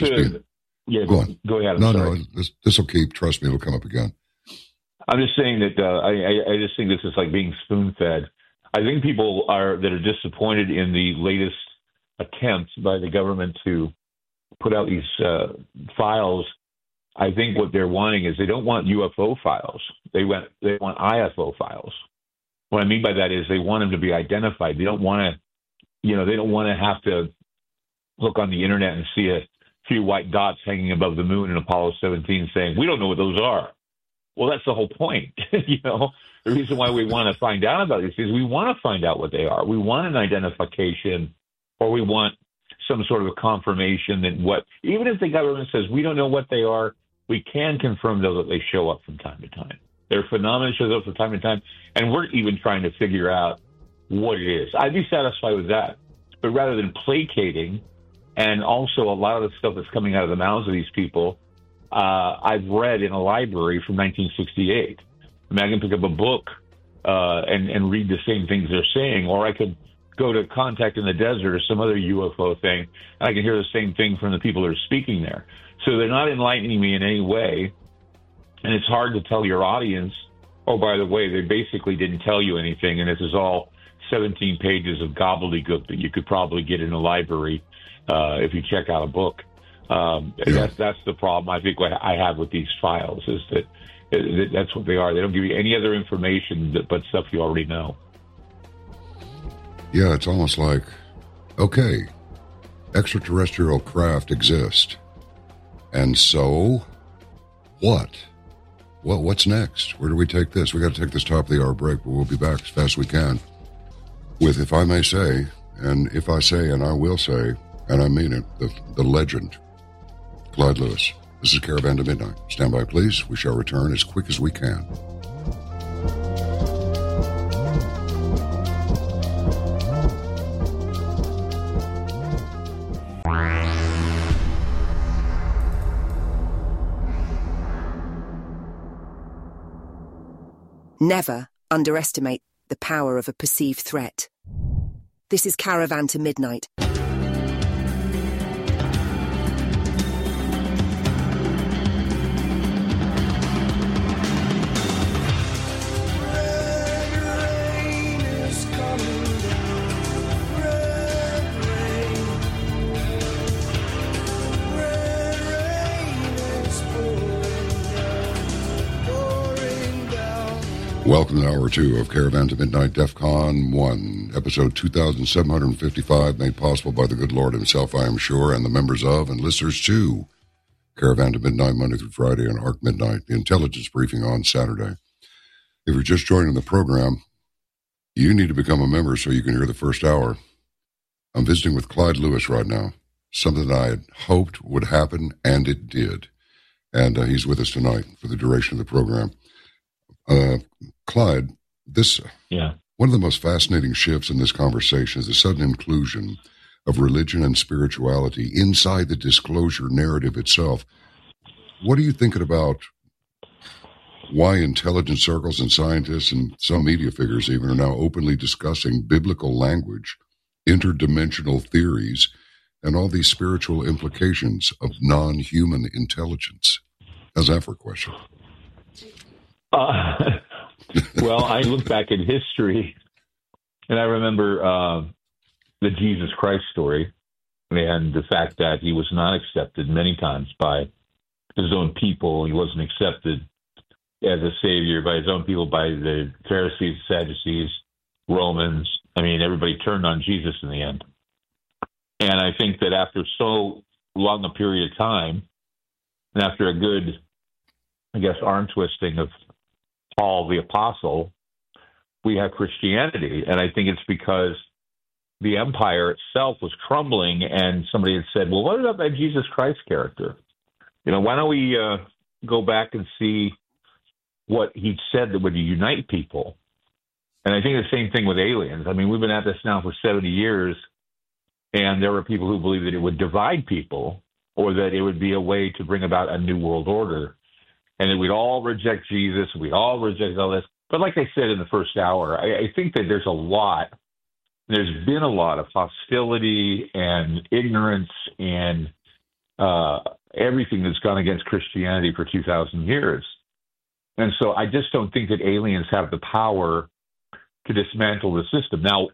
go ahead. No, this will keep. Trust me, it'll come up again. I'm just saying that I just think this is like being spoon-fed. I think people that are disappointed in the latest attempts by the government to put out these files. I think what they're wanting is they don't want UFO files. They want IFO files. What I mean by that is they want them to be identified. They don't want to have to look on the internet and see a few white dots hanging above the moon in Apollo 17 saying, we don't know what those are. Well, that's the whole point. The reason why we want to find out about these things, we want to find out what they are. We want an identification, or we want some sort of a confirmation that even if the government says we don't know what they are, we can confirm though that they show up from time to time. Their phenomena shows up from time to time, and we're even trying to figure out what it is. I'd be satisfied with that. But rather than placating, and also a lot of the stuff that's coming out of the mouths of these people, I've read in a library from 1968. I mean, I can pick up a book and read the same things they're saying, or I could go to Contact in the Desert or some other UFO thing, and I can hear the same thing from the people that are speaking there. So they're not enlightening me in any way, and it's hard to tell your audience, oh, by the way, they basically didn't tell you anything, and this is all 17 pages of gobbledygook that you could probably get in a library if you check out a book. That's the problem I think what I have with these files is that that's what they are. They don't give you any other information but stuff you already know. Yeah, it's almost like, okay, extraterrestrial craft exist. And so, what? What's next? Where do we take this? We got to take this top of the hour break, but we'll be back as fast as we can with, if I may say, and if I say, and I will say, and I mean it, the legend, Clyde Lewis. This is Caravan to Midnight. Stand by, please. We shall return as quick as we can. Never underestimate the power of a perceived threat. This is Caravan to Midnight. Welcome to Hour 2 of Caravan to Midnight, DEFCON 1, episode 2755, made possible by the good Lord himself, I am sure, and the members of and listeners to Caravan to Midnight, Monday through Friday, and ARC Midnight, the intelligence briefing on Saturday. If you're just joining the program, you need to become a member so you can hear the first hour. I'm visiting with Clyde Lewis right now, something that I had hoped would happen, and it did. And he's with us tonight for the duration of the program. Clyde, one of the most fascinating shifts in this conversation is the sudden inclusion of religion and spirituality inside the disclosure narrative itself. What are you thinking about why intelligence circles and scientists and some media figures even are now openly discussing biblical language, interdimensional theories, and all these spiritual implications of non-human intelligence? How's that for a question? Well, I look back at history, and I remember the Jesus Christ story and the fact that he was not accepted many times by his own people. He wasn't accepted as a savior by his own people, by the Pharisees, Sadducees, Romans. I mean, everybody turned on Jesus in the end. And I think that after so long a period of time, and after a good, arm twisting of Paul the Apostle, we have Christianity. And I think it's because the empire itself was crumbling, and somebody had said, well, what about that Jesus Christ character? Why don't we go back and see what he said that would unite people? And I think the same thing with aliens. I mean, we've been at this now for 70 years, and there were people who believed that it would divide people, or that it would be a way to bring about a new world order. And that we'd all reject Jesus, we'd all reject all this. But like I said in the first hour, I think that there's been a lot of hostility and ignorance and everything that's gone against Christianity for 2,000 years. And so I just don't think that aliens have the power to dismantle the system. Now,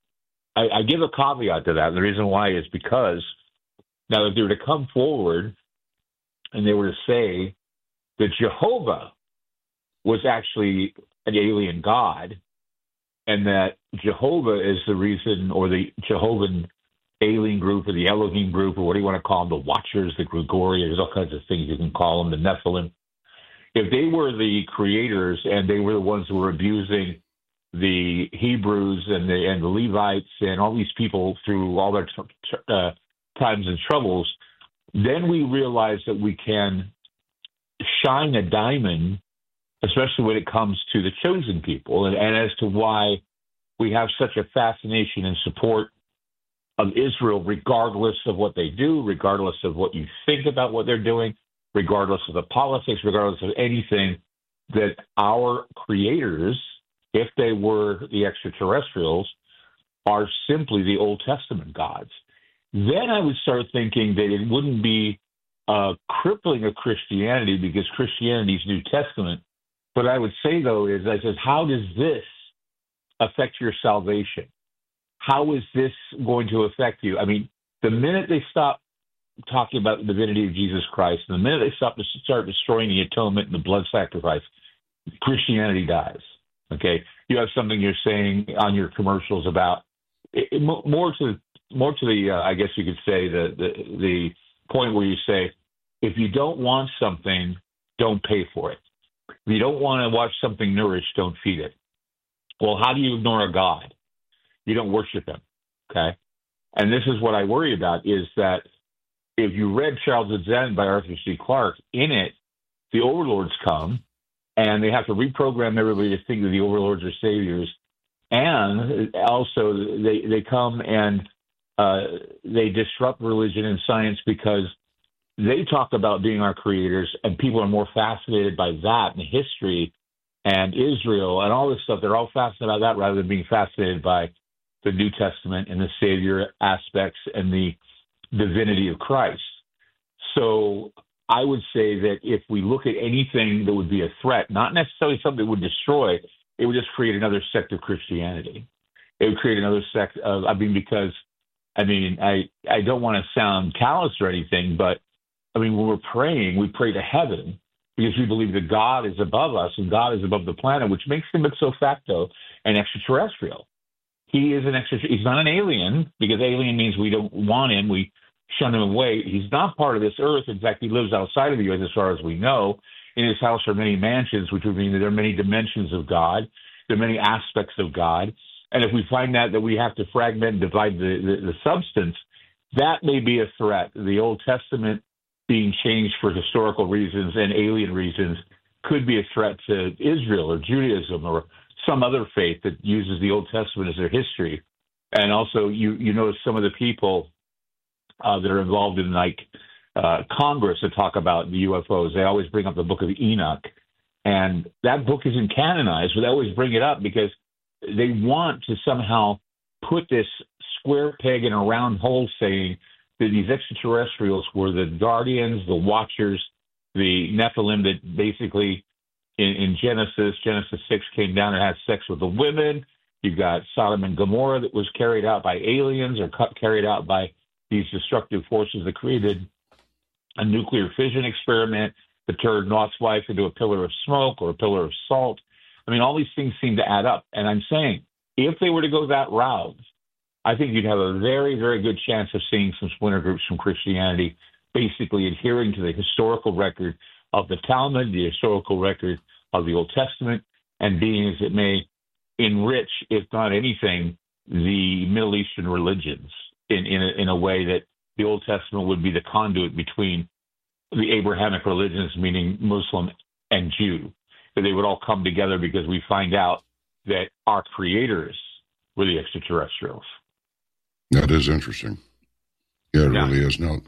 I give a caveat to that. And the reason why is because now if they were to come forward and they were to say that Jehovah was actually an alien god, and that Jehovah is the reason, or the Jehovan alien group, or the Elohim group, or what do you want to call them, the Watchers, the Gregorians, there's all kinds of things you can call them, the Nephilim. If they were the creators and they were the ones who were abusing the Hebrews and the Levites and all these people through all their times and troubles, then we realize that we can shine a diamond, especially when it comes to the chosen people, and as to why we have such a fascination and support of Israel, regardless of what they do, regardless of what you think about what they're doing, regardless of the politics, regardless of anything, that our creators, if they were the extraterrestrials, are simply the Old Testament gods. Then I would start thinking that it wouldn't be crippling of Christianity, because Christianity's New Testament. What I would say, though, is how does this affect your salvation? How is this going to affect you? I mean, the minute they stop talking about the divinity of Jesus Christ, and the minute they start destroying the atonement and the blood sacrifice, Christianity dies. Okay, you have something you're saying on your commercials about more to the I guess you could say the point where you say, if you don't want something, don't pay for it. If you don't want to watch something nourished, don't feed it. Well, how do you ignore a God? You don't worship him, okay? And this is what I worry about, is that if you read Childhood Zen by Arthur C. Clarke, in it, the overlords come, and they have to reprogram everybody to think that the overlords are saviors. And also, they come and they disrupt religion and science, because they talk about being our creators, and people are more fascinated by that and history and Israel and all this stuff. They're all fascinated by that rather than being fascinated by the New Testament and the Savior aspects and the divinity of Christ. So I would say that if we look at anything that would be a threat, not necessarily something that would destroy, it would just create another sect of Christianity. It would create another sect of, because I don't want to sound callous or anything, but when we're praying, we pray to heaven because we believe that God is above us and God is above the planet, which makes him ipso facto an extraterrestrial. He is he's not an alien, because alien means we don't want him, we shun him away. He's not part of this earth. In fact, he lives outside of the earth as far as we know. In his house are many mansions, which would mean that there are many dimensions of God. There are many aspects of God. And if we find that we have to fragment and divide the substance, that may be a threat. The Old Testament being changed for historical reasons and alien reasons could be a threat to Israel or Judaism or some other faith that uses the Old Testament as their history. And also, you notice some of the people that are involved in Congress that talk about the UFOs, they always bring up the book of Enoch. And that book isn't canonized, but they always bring it up because they want to somehow put this square peg in a round hole, saying that these extraterrestrials were the guardians, the watchers, the Nephilim that basically in Genesis 6 came down and had sex with the women. You've got Sodom and Gomorrah that was carried out by aliens or carried out by these destructive forces that created a nuclear fission experiment that turned Lot's wife into a pillar of smoke or a pillar of salt. All these things seem to add up. And I'm saying, if they were to go that route, I think you'd have a very, very good chance of seeing some splinter groups from Christianity basically adhering to the historical record of the Talmud, the historical record of the Old Testament, and being, as it may, enrich, if not anything, the Middle Eastern religions in a way that the Old Testament would be the conduit between the Abrahamic religions, meaning Muslim and Jew, that they would all come together because we find out that our creators were the extraterrestrials. That is interesting. Yeah, it really is. No.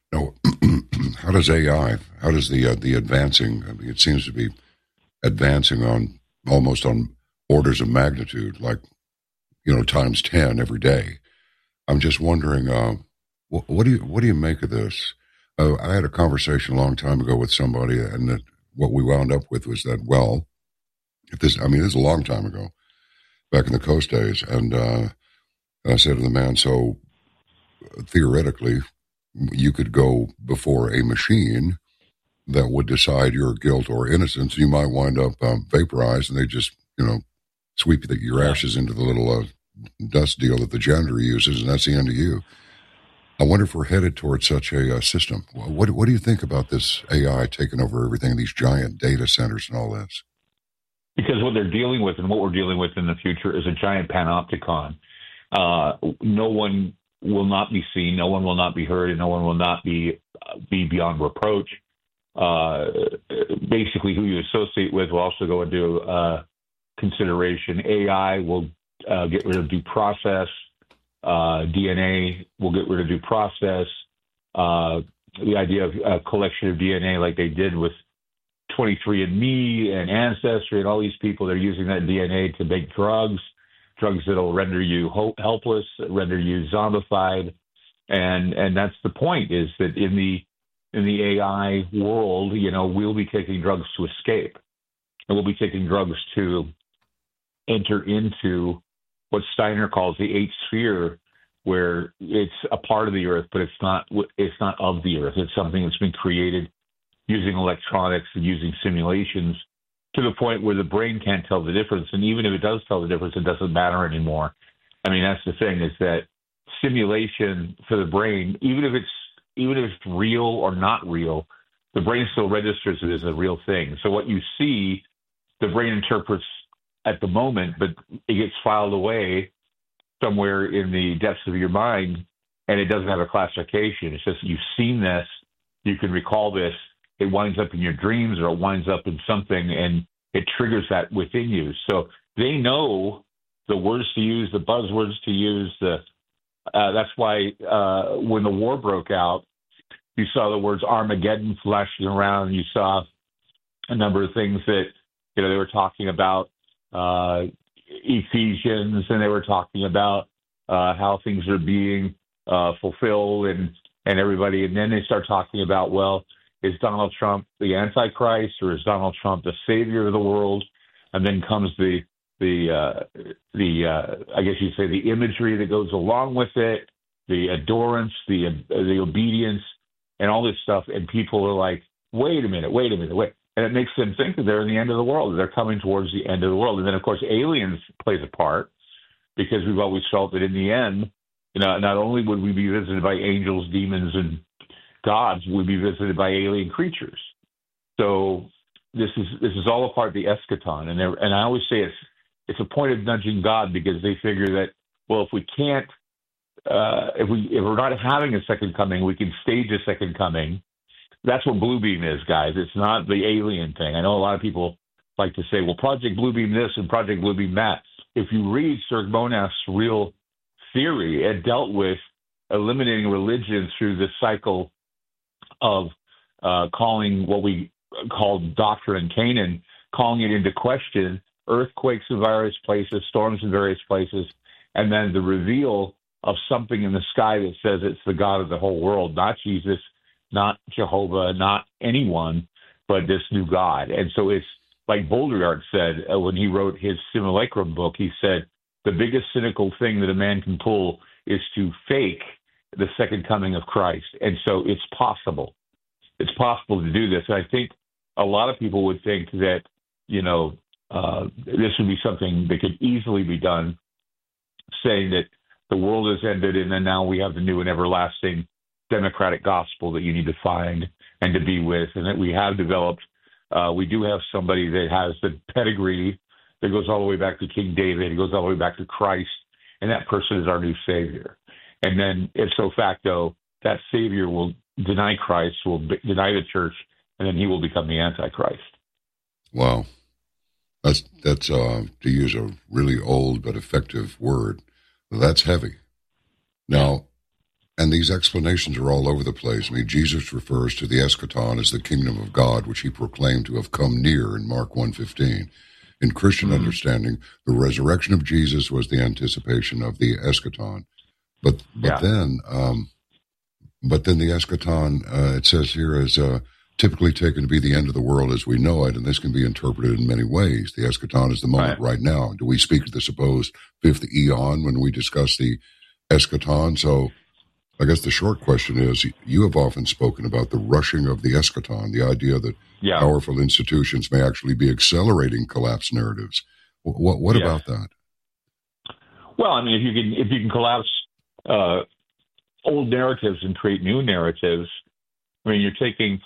How does AI, how does the advancing, it seems to be advancing on almost on orders of magnitude, like, times 10 every day. I'm just wondering, what do you make of this? I had a conversation a long time ago with somebody, and what we wound up with was that, this is a long time ago, back in the Coast days, and I said to the man, so theoretically, you could go before a machine that would decide your guilt or innocence. You might wind up vaporized, and they just, sweep your ashes into the little dust deal that the janitor uses, and that's the end of you. I wonder if we're headed towards such a system. What do you think about this AI taking over everything, these giant data centers and all this? Because what they're dealing with and what we're dealing with in the future is a giant panopticon. No one will not be seen, no one will not be heard, and no one will not be beyond reproach. Basically, who you associate with will also go into consideration. AI will get rid of due process. DNA will get rid of due process. The idea of a collection of DNA like they did with 23andMe and Ancestry and all these people, they're using that DNA to make drugs that'll render you helpless, render you zombified. And that's the point, is that in the AI world, we'll be taking drugs to escape. And we'll be taking drugs to enter into what Steiner calls the eighth sphere, where it's a part of the earth, but it's not of the earth. It's something that's been created using electronics and using simulations to the point where the brain can't tell the difference. And even if it does tell the difference, it doesn't matter anymore. That's the thing, is that simulation for the brain, even if it's real or not real, the brain still registers it as a real thing. So what you see, the brain interprets at the moment, but it gets filed away somewhere in the depths of your mind, and it doesn't have a classification. It's just you've seen this, you can recall this, it winds up in your dreams, or it winds up in something, and it triggers that within you. So they know the words to use, the buzzwords to use. That's why when the war broke out, you saw the words Armageddon flashing around. You saw a number of things that They were talking about Ephesians, and they were talking about how things are being fulfilled and everybody. And then they start talking about, well, is Donald Trump the Antichrist, or is Donald Trump the savior of the world? And then comes the I guess you'd say the imagery that goes along with it, the adorance, the obedience, and all this stuff. And people are like, wait a minute. And it makes them think that they're in the end of the world. They're coming towards the end of the world. And then, of course, aliens plays a part, because we've always felt that in the end, not only would we be visited by angels, demons, and gods, we'd be visited by alien creatures. So this is all a part of the eschaton. And I always say it's a point of nudging God, because they figure that, well, if we can't, if we're not having a second coming, we can stage a second coming. That's what Bluebeam is, guys. It's not the alien thing. I know a lot of people like to say, well, Project Bluebeam this and Project Bluebeam that. If you read Sir Monaf's real theory, it dealt with eliminating religion through the cycle of calling what we call doctrine and Canaan, calling it into question, earthquakes in various places, storms in various places, and then the reveal of something in the sky that says it's the God of the whole world, not Jesus, not Jehovah, not anyone, but this new God. And so it's like Baudrillard said when he wrote his Simulacrum book, he said, the biggest cynical thing that a man can pull is to fake the second coming of Christ. And so it's possible. It's possible to do this. And I think a lot of people would think that, this would be something that could easily be done, saying that the world has ended and then now we have the new and everlasting democratic gospel that you need to find and to be with, and that we have developed. We do have somebody that has the pedigree that goes all the way back to King David. It goes all the way back to Christ, and that person is our new Savior. And then, if so facto, that Savior will deny Christ, will deny the church, and then he will become the Antichrist. Wow. That's to use a really old but effective word, that's heavy. Now, and these explanations are all over the place. I mean, Jesus refers to the eschaton as the kingdom of God, which he proclaimed to have come near in Mark 1:15. In Christian understanding, the resurrection of Jesus was the anticipation of the eschaton. But then the eschaton, it says here, is typically taken to be the end of the world as we know it, and this can be interpreted in many ways. The eschaton is the moment right now. Do we speak of the supposed fifth eon when we discuss the eschaton? So I guess the short question is, you have often spoken about the rushing of the eschaton, the idea that powerful institutions may actually be accelerating collapse narratives. What about that? Well, I mean, if you can collapse old narratives and create new narratives, I mean, you're taking,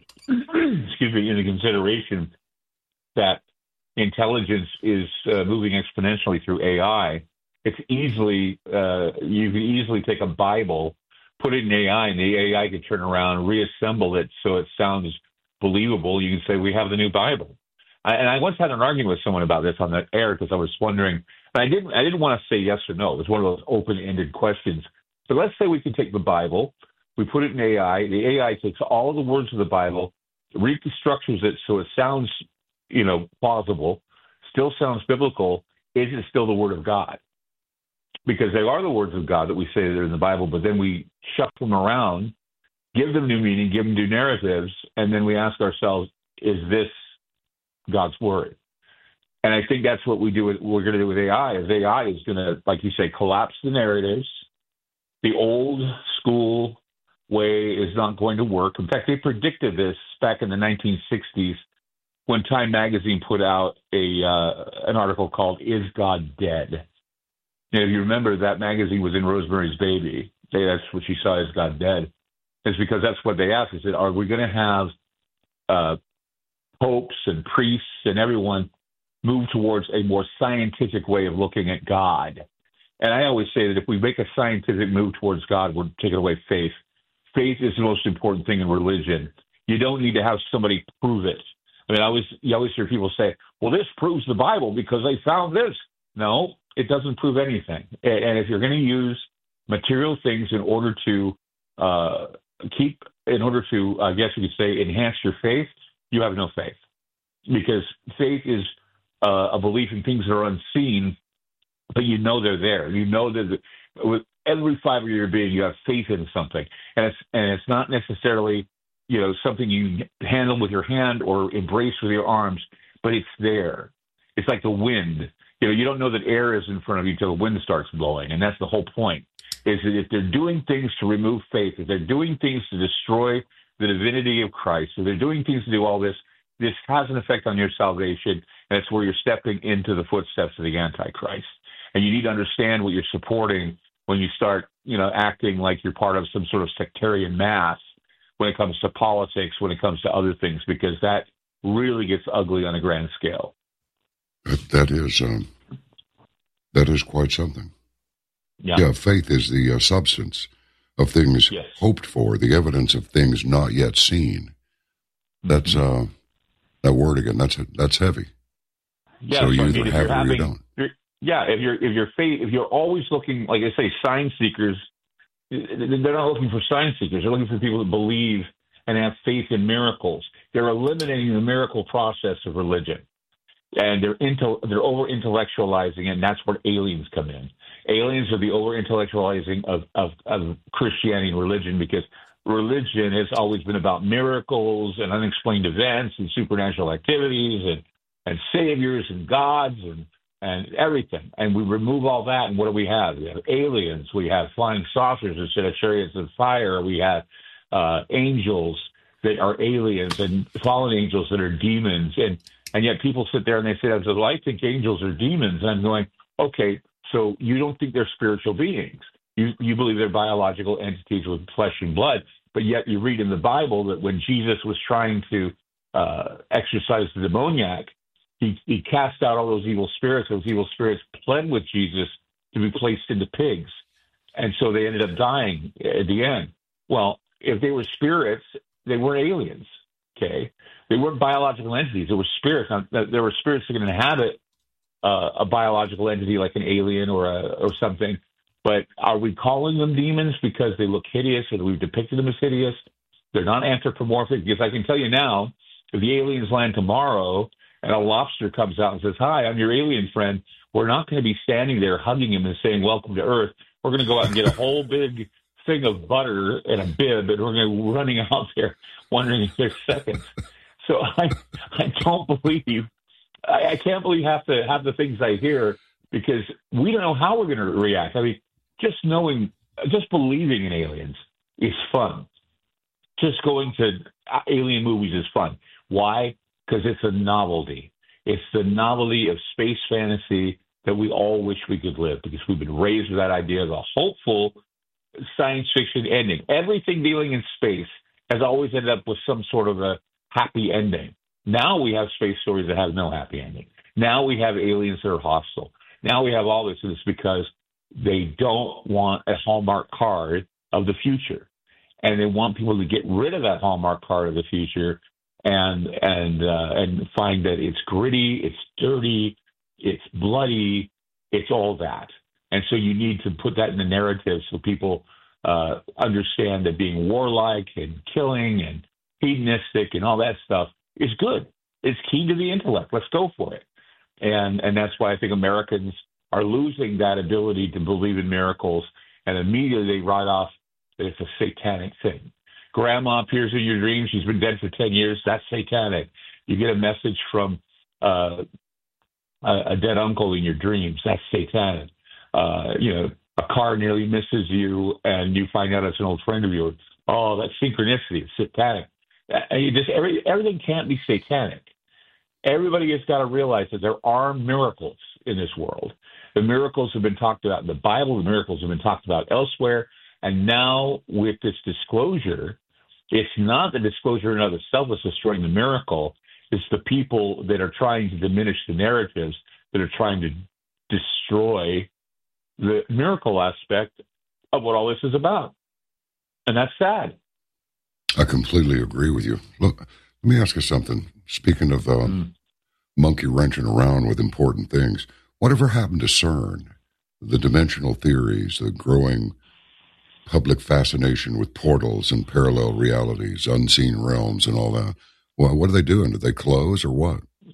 into consideration that intelligence is moving exponentially through AI. It's easily, you can easily take a Bible, put it in AI, and the AI can turn around, reassemble it so it sounds believable. You can say, we have the new Bible. And I once had an argument with someone about this on the air because I was wondering, and I didn't want to say yes or no. It was one of those open-ended questions. But let's say we can take the Bible, we put it in AI, the AI takes all of the words of the Bible, reconstructs it so it sounds, plausible, still sounds biblical. Is it still the Word of God? Because they are the words of God that we say that are in the Bible, but then we shuffle them around, give them new meaning, give them new narratives, and then we ask ourselves, is this God's Word? And I think that's what we're going to do with AI. Is AI is going to, like you say, collapse the narratives. The old school way is not going to work. In fact, they predicted this back in the 1960s when Time Magazine put out an article called "Is God Dead?" If you remember, that magazine was in Rosemary's Baby. That's what she saw as God dead. It's because that's what they asked. They said, are we going to have popes and priests and everyone move towards a more scientific way of looking at God? And I always say that if we make a scientific move towards God, we're taking away faith. Faith is the most important thing in religion. You don't need to have somebody prove it. I mean, you always hear people say, well, this proves the Bible because they found this. No, it doesn't prove anything. And if you're going to use material things in order to I guess you could say, enhance your faith, you have no faith. because faith is a belief in things that are unseen, but you know they're there. You know that with every fiber of your being, you have faith in something, and it's not necessarily something you handle with your hand or embrace with your arms, but it's there. It's like the wind. You don't know that air is in front of you until the wind starts blowing, and that's the whole point. Is that if they're doing things to remove faith, if they're doing things to destroy the divinity of Christ, if they're doing things to do all this has an effect on your salvation, and that's where you're stepping into the footsteps of the Antichrist. And you need to understand what you're supporting when you start, acting like you're part of some sort of sectarian mass when it comes to politics, when it comes to other things, because that really gets ugly on a grand scale. That is quite something. Yeah, faith is the substance of things hoped for, the evidence of things not yet seen. That's that word again. That's heavy. Yeah, so you either have it or you don't. If you're always looking, like I say, sign seekers, they're not looking for sign seekers. They're looking for people that believe and have faith in miracles. They're eliminating the miracle process of religion, and they're over intellectualizing it. And that's where aliens come in. Aliens are the over intellectualizing of Christianity and religion, because religion has always been about miracles and unexplained events and supernatural activities and saviors and gods and everything. And we remove all that, and what do we have? We have aliens. We have flying saucers instead of chariots of fire. We have angels that are aliens and fallen angels that are demons. And yet people sit there and they say, well, I think angels are demons. And I'm going, okay, so you don't think they're spiritual beings. You believe they're biological entities with flesh and blood, but yet you read in the Bible that when Jesus was trying to exorcise the demoniac, he cast out all those evil spirits. Those evil spirits pled with Jesus to be placed into pigs. And so they ended up dying at the end. Well, if they were spirits, they weren't aliens, okay? They weren't biological entities. They were spirits. Now, there were spirits that can inhabit a biological entity like an alien or something. But are we calling them demons because they look hideous and we've depicted them as hideous? They're not anthropomorphic. Because I can tell you now, if the aliens land tomorrow and a lobster comes out and says, "Hi, I'm your alien friend," we're not going to be standing there hugging him and saying, "Welcome to Earth." We're going to go out and get a whole big thing of butter and a bib, and we're going to be running out there wondering if there's seconds. So I don't believe, I can't believe half the things I hear, because we don't know how we're going to react. I mean, just believing in aliens is fun. Just going to alien movies is fun. Why? Because it's a novelty. It's the novelty of space fantasy that we all wish we could live, because we've been raised with that idea of a hopeful science fiction ending. Everything dealing in space has always ended up with some sort of a happy ending. Now we have space stories that have no happy ending. Now we have aliens that are hostile. Now we have all this, and it's because they don't want a Hallmark card of the future, and they want people to get rid of that Hallmark card of the future and find that it's gritty, it's dirty, it's bloody, it's all that. And so you need to put that in the narrative so people understand that being warlike and killing and hedonistic and all that stuff is good. It's key to the intellect. Let's go for it. And that's why I think Americans are losing that ability to believe in miracles, and immediately they write off that it's a satanic thing. Grandma appears in your dreams. She's been dead for 10 years. That's satanic. You get a message from a dead uncle in your dreams. That's satanic. A car nearly misses you, and you find out it's an old friend of yours. Oh, that's synchronicity. It's satanic. Everything can't be satanic. Everybody has got to realize that there are miracles in this world. The miracles have been talked about in the Bible. The miracles have been talked about elsewhere. And now with this disclosure, it's not the disclosure in and of itself that's destroying the miracle. It's the people that are trying to diminish the narratives that are trying to destroy the miracle aspect of what all this is about. And that's sad. I completely agree with you. Look, let me ask you something. Speaking of monkey wrenching around with important things, whatever happened to CERN, the dimensional theories, the growing public fascination with portals and parallel realities, unseen realms and all that? Well, what are they doing? Did they close or what?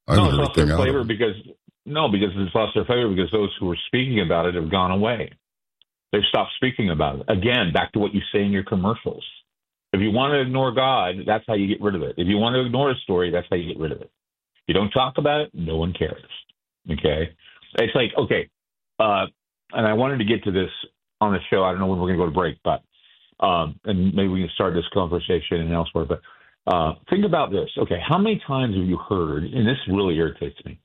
I No, want it's lost their everything out flavor of it. because it's lost their flavor because those who were speaking about it have gone away. They've stopped speaking about it. Again, back to what you say in your commercials. If you want to ignore God, that's how you get rid of it. If you want to ignore a story, that's how you get rid of it. If you don't talk about it, no one cares. Okay? It's like, okay, and I wanted to get to this on the show. I don't know when we're going to go to break, but and maybe we can start this conversation and elsewhere. But think about this. Okay, how many times have you heard, and this really irritates me,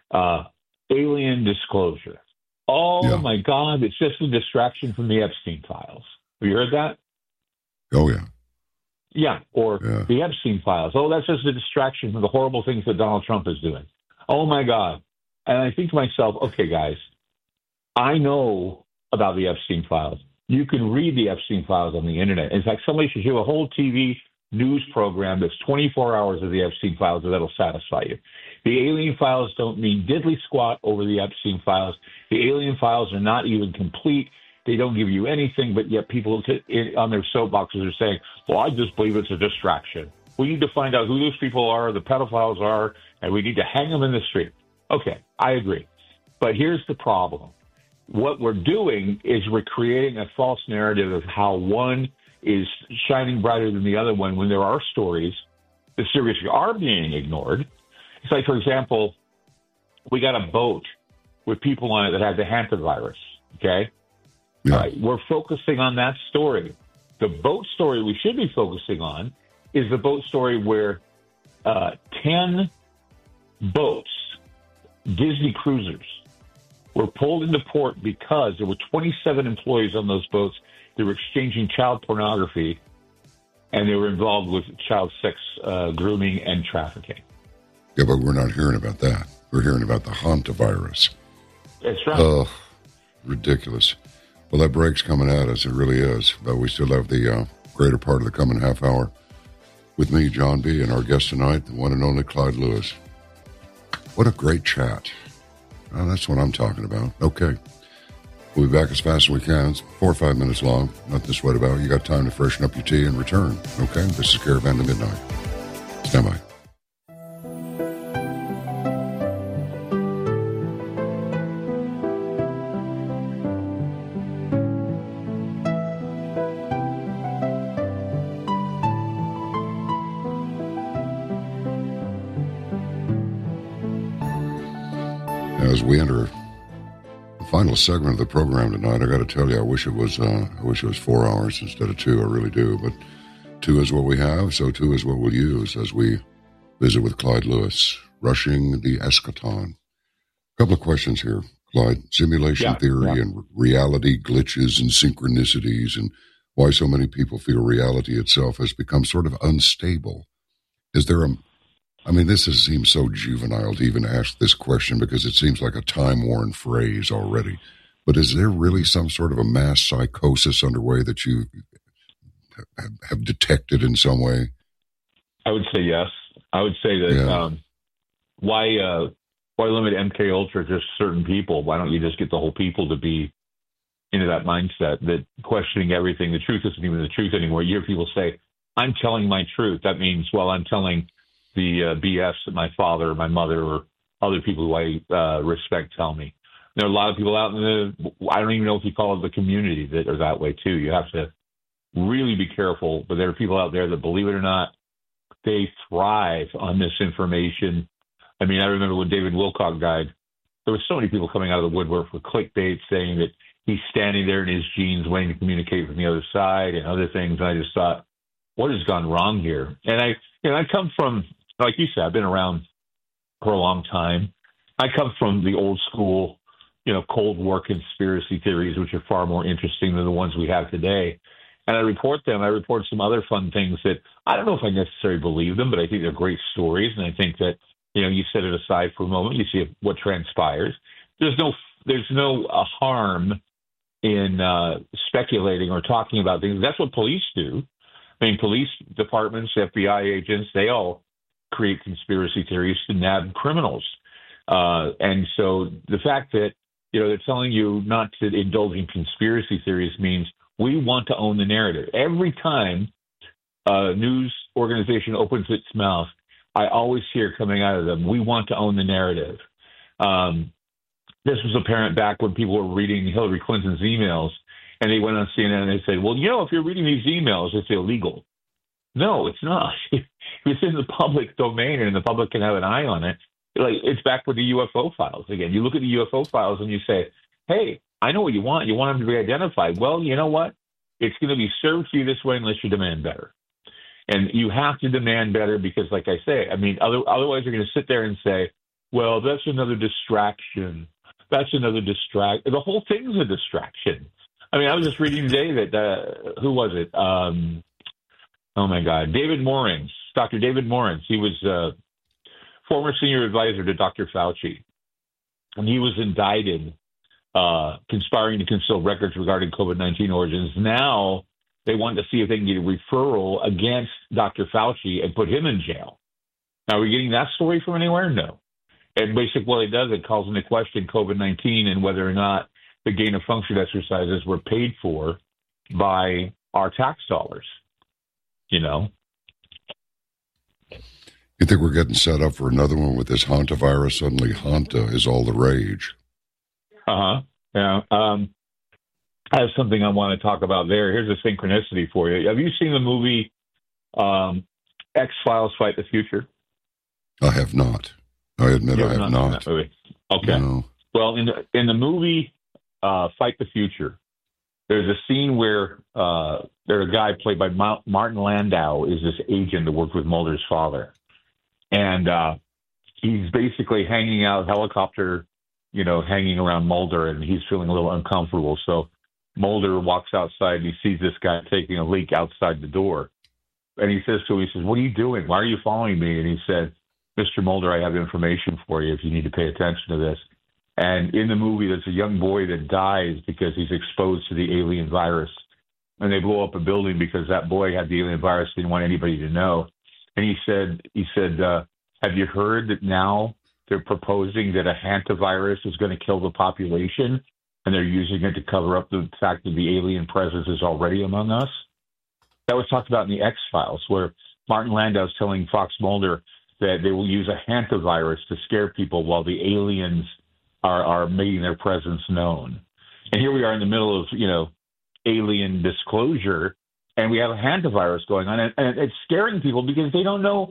alien disclosure? Oh, Yeah. my God, it's just a distraction from the Epstein files. Have you heard that? Oh, yeah. Yeah, or Yeah. the Epstein files. Oh, that's just a distraction from the horrible things that Donald Trump is doing. Oh, my God. And I think to myself, okay, guys, I know about the Epstein files. You can read the Epstein files on the internet. In fact, somebody should do a whole TV news program that's 24 hours of the Epstein files, and that'll satisfy you. The alien files don't mean diddly squat over the Epstein files. The alien files are not even complete. They don't give you anything, but yet people on their soapboxes are saying, well, I just believe it's a distraction. We need to find out who those people are, the pedophiles are, and we need to hang them in the street. Okay, I agree. But here's the problem. What we're doing is we're creating a false narrative of how one is shining brighter than the other one when there are stories that seriously are being ignored. It's like, for example, we got a boat with people on it that have the hantavirus, okay? Yeah. All right, we're focusing on that story. The boat story we should be focusing on is the boat story where 10 boats, Disney cruisers, were pulled into port because there were 27 employees on those boats that were exchanging child pornography, and they were involved with child sex grooming and trafficking. Yeah, but we're not hearing about that. We're hearing about the hantavirus. That's right. Oh, ridiculous. Well, that break's coming at us. It really is. But we still have the greater part of the coming half hour with me, John B., and our guest tonight, the one and only Clyde Lewis. What a great chat. Oh, that's what I'm talking about. Okay. We'll be back as fast as we can. It's 4 or 5 minutes long. Nothing to sweat about. You got time to freshen up your tea and return. Okay? This is Caravan to Midnight. Stand by. As we enter the final segment of the program tonight, I got to tell you, I wish it was 4 hours instead of 2. I really do, but 2 is what we have, so 2 is what we'll use as we visit with Clyde Lewis, rushing the eschaton. A couple of questions here, Clyde. Simulation theory and reality glitches and synchronicities, and why so many people feel reality itself has become sort of unstable. Is there this seems so juvenile to even ask this question because it seems like a time-worn phrase already. But is there really some sort of a mass psychosis underway that you have detected in some way? I would say yes. I would say that why limit MK Ultra to just certain people? Why don't you just get the whole people to be into that mindset that questioning everything, the truth isn't even the truth anymore. You hear people say, I'm telling my truth. That means, well, I'm telling the BS that my father or my mother or other people who I respect tell me. There are a lot of people out in I don't even know if you call it the community that are that way too. You have to really be careful, but there are people out there that, believe it or not, they thrive on misinformation. I mean, I remember when David Wilcock died, there were so many people coming out of the woodwork for clickbait saying that he's standing there in his jeans waiting to communicate from the other side and other things. And I just thought, what has gone wrong here? And I come from, like you said, I've been around for a long time. I come from the old school, Cold War conspiracy theories, which are far more interesting than the ones we have today. And I report them. I report some other fun things that I don't know if I necessarily believe them, but I think they're great stories. And I think that, you set it aside for a moment, you see what transpires. There's no harm in speculating or talking about things. That's what police do. I mean, police departments, FBI agents, they all create conspiracy theories to nab criminals. And so the fact that, they're telling you not to indulge in conspiracy theories means we want to own the narrative. Every time a news organization opens its mouth, I always hear coming out of them, we want to own the narrative. This was apparent back when people were reading Hillary Clinton's emails, and they went on CNN and they said, well, if you're reading these emails, it's illegal. No, it's not. It's in the public domain, and the public can have an eye on it. Like, it's back with the UFO files again. You look at the UFO files and you say, hey, I know what you want. You want them to be identified. Well, you know what? It's going to be served to you this way unless you demand better. And you have to demand better because, like I say, otherwise you're going to sit there and say, well, that's another distraction. That's another distraction. The whole thing's a distraction. I mean, I was just reading today that, who was it? Oh, my God. David Morins, Dr. David Morins. He was former senior advisor to Dr. Fauci. And he was indicted conspiring to conceal records regarding COVID-19 origins. Now they want to see if they can get a referral against Dr. Fauci and put him in jail. Now, are we getting that story from anywhere? No. And basically what it does, it calls into question COVID-19 and whether or not the gain of function exercises were paid for by our tax dollars. You think we're getting set up for another one with this hantavirus? Suddenly Hanta is all the rage. Yeah. I have something I want to talk about there. Here's a synchronicity for you. Have you seen the movie X-Files Fight the Future? I have not. I admit I have not. Okay. No. Well, in the movie Fight the Future, there's a scene where there's a guy played by Martin Landau is this agent that worked with Mulder's father. And he's basically hanging out helicopter, hanging around Mulder, and he's feeling a little uncomfortable. So Mulder walks outside and he sees this guy taking a leak outside the door. And he says to him, what are you doing? Why are you following me? And he said, Mr. Mulder, I have information for you if you need to pay attention to this. And in the movie, there's a young boy that dies because he's exposed to the alien virus. And they blow up a building because that boy had the alien virus, didn't want anybody to know. And he said, have you heard that now they're proposing that a hantavirus is going to kill the population, and they're using it to cover up the fact that the alien presence is already among us? That was talked about in the X-Files, where Martin Landau is telling Fox Mulder that they will use a hantavirus to scare people while the aliens are making their presence known. And here we are in the middle of, alien disclosure, and we have a hantavirus going on, and it's scaring people because they don't know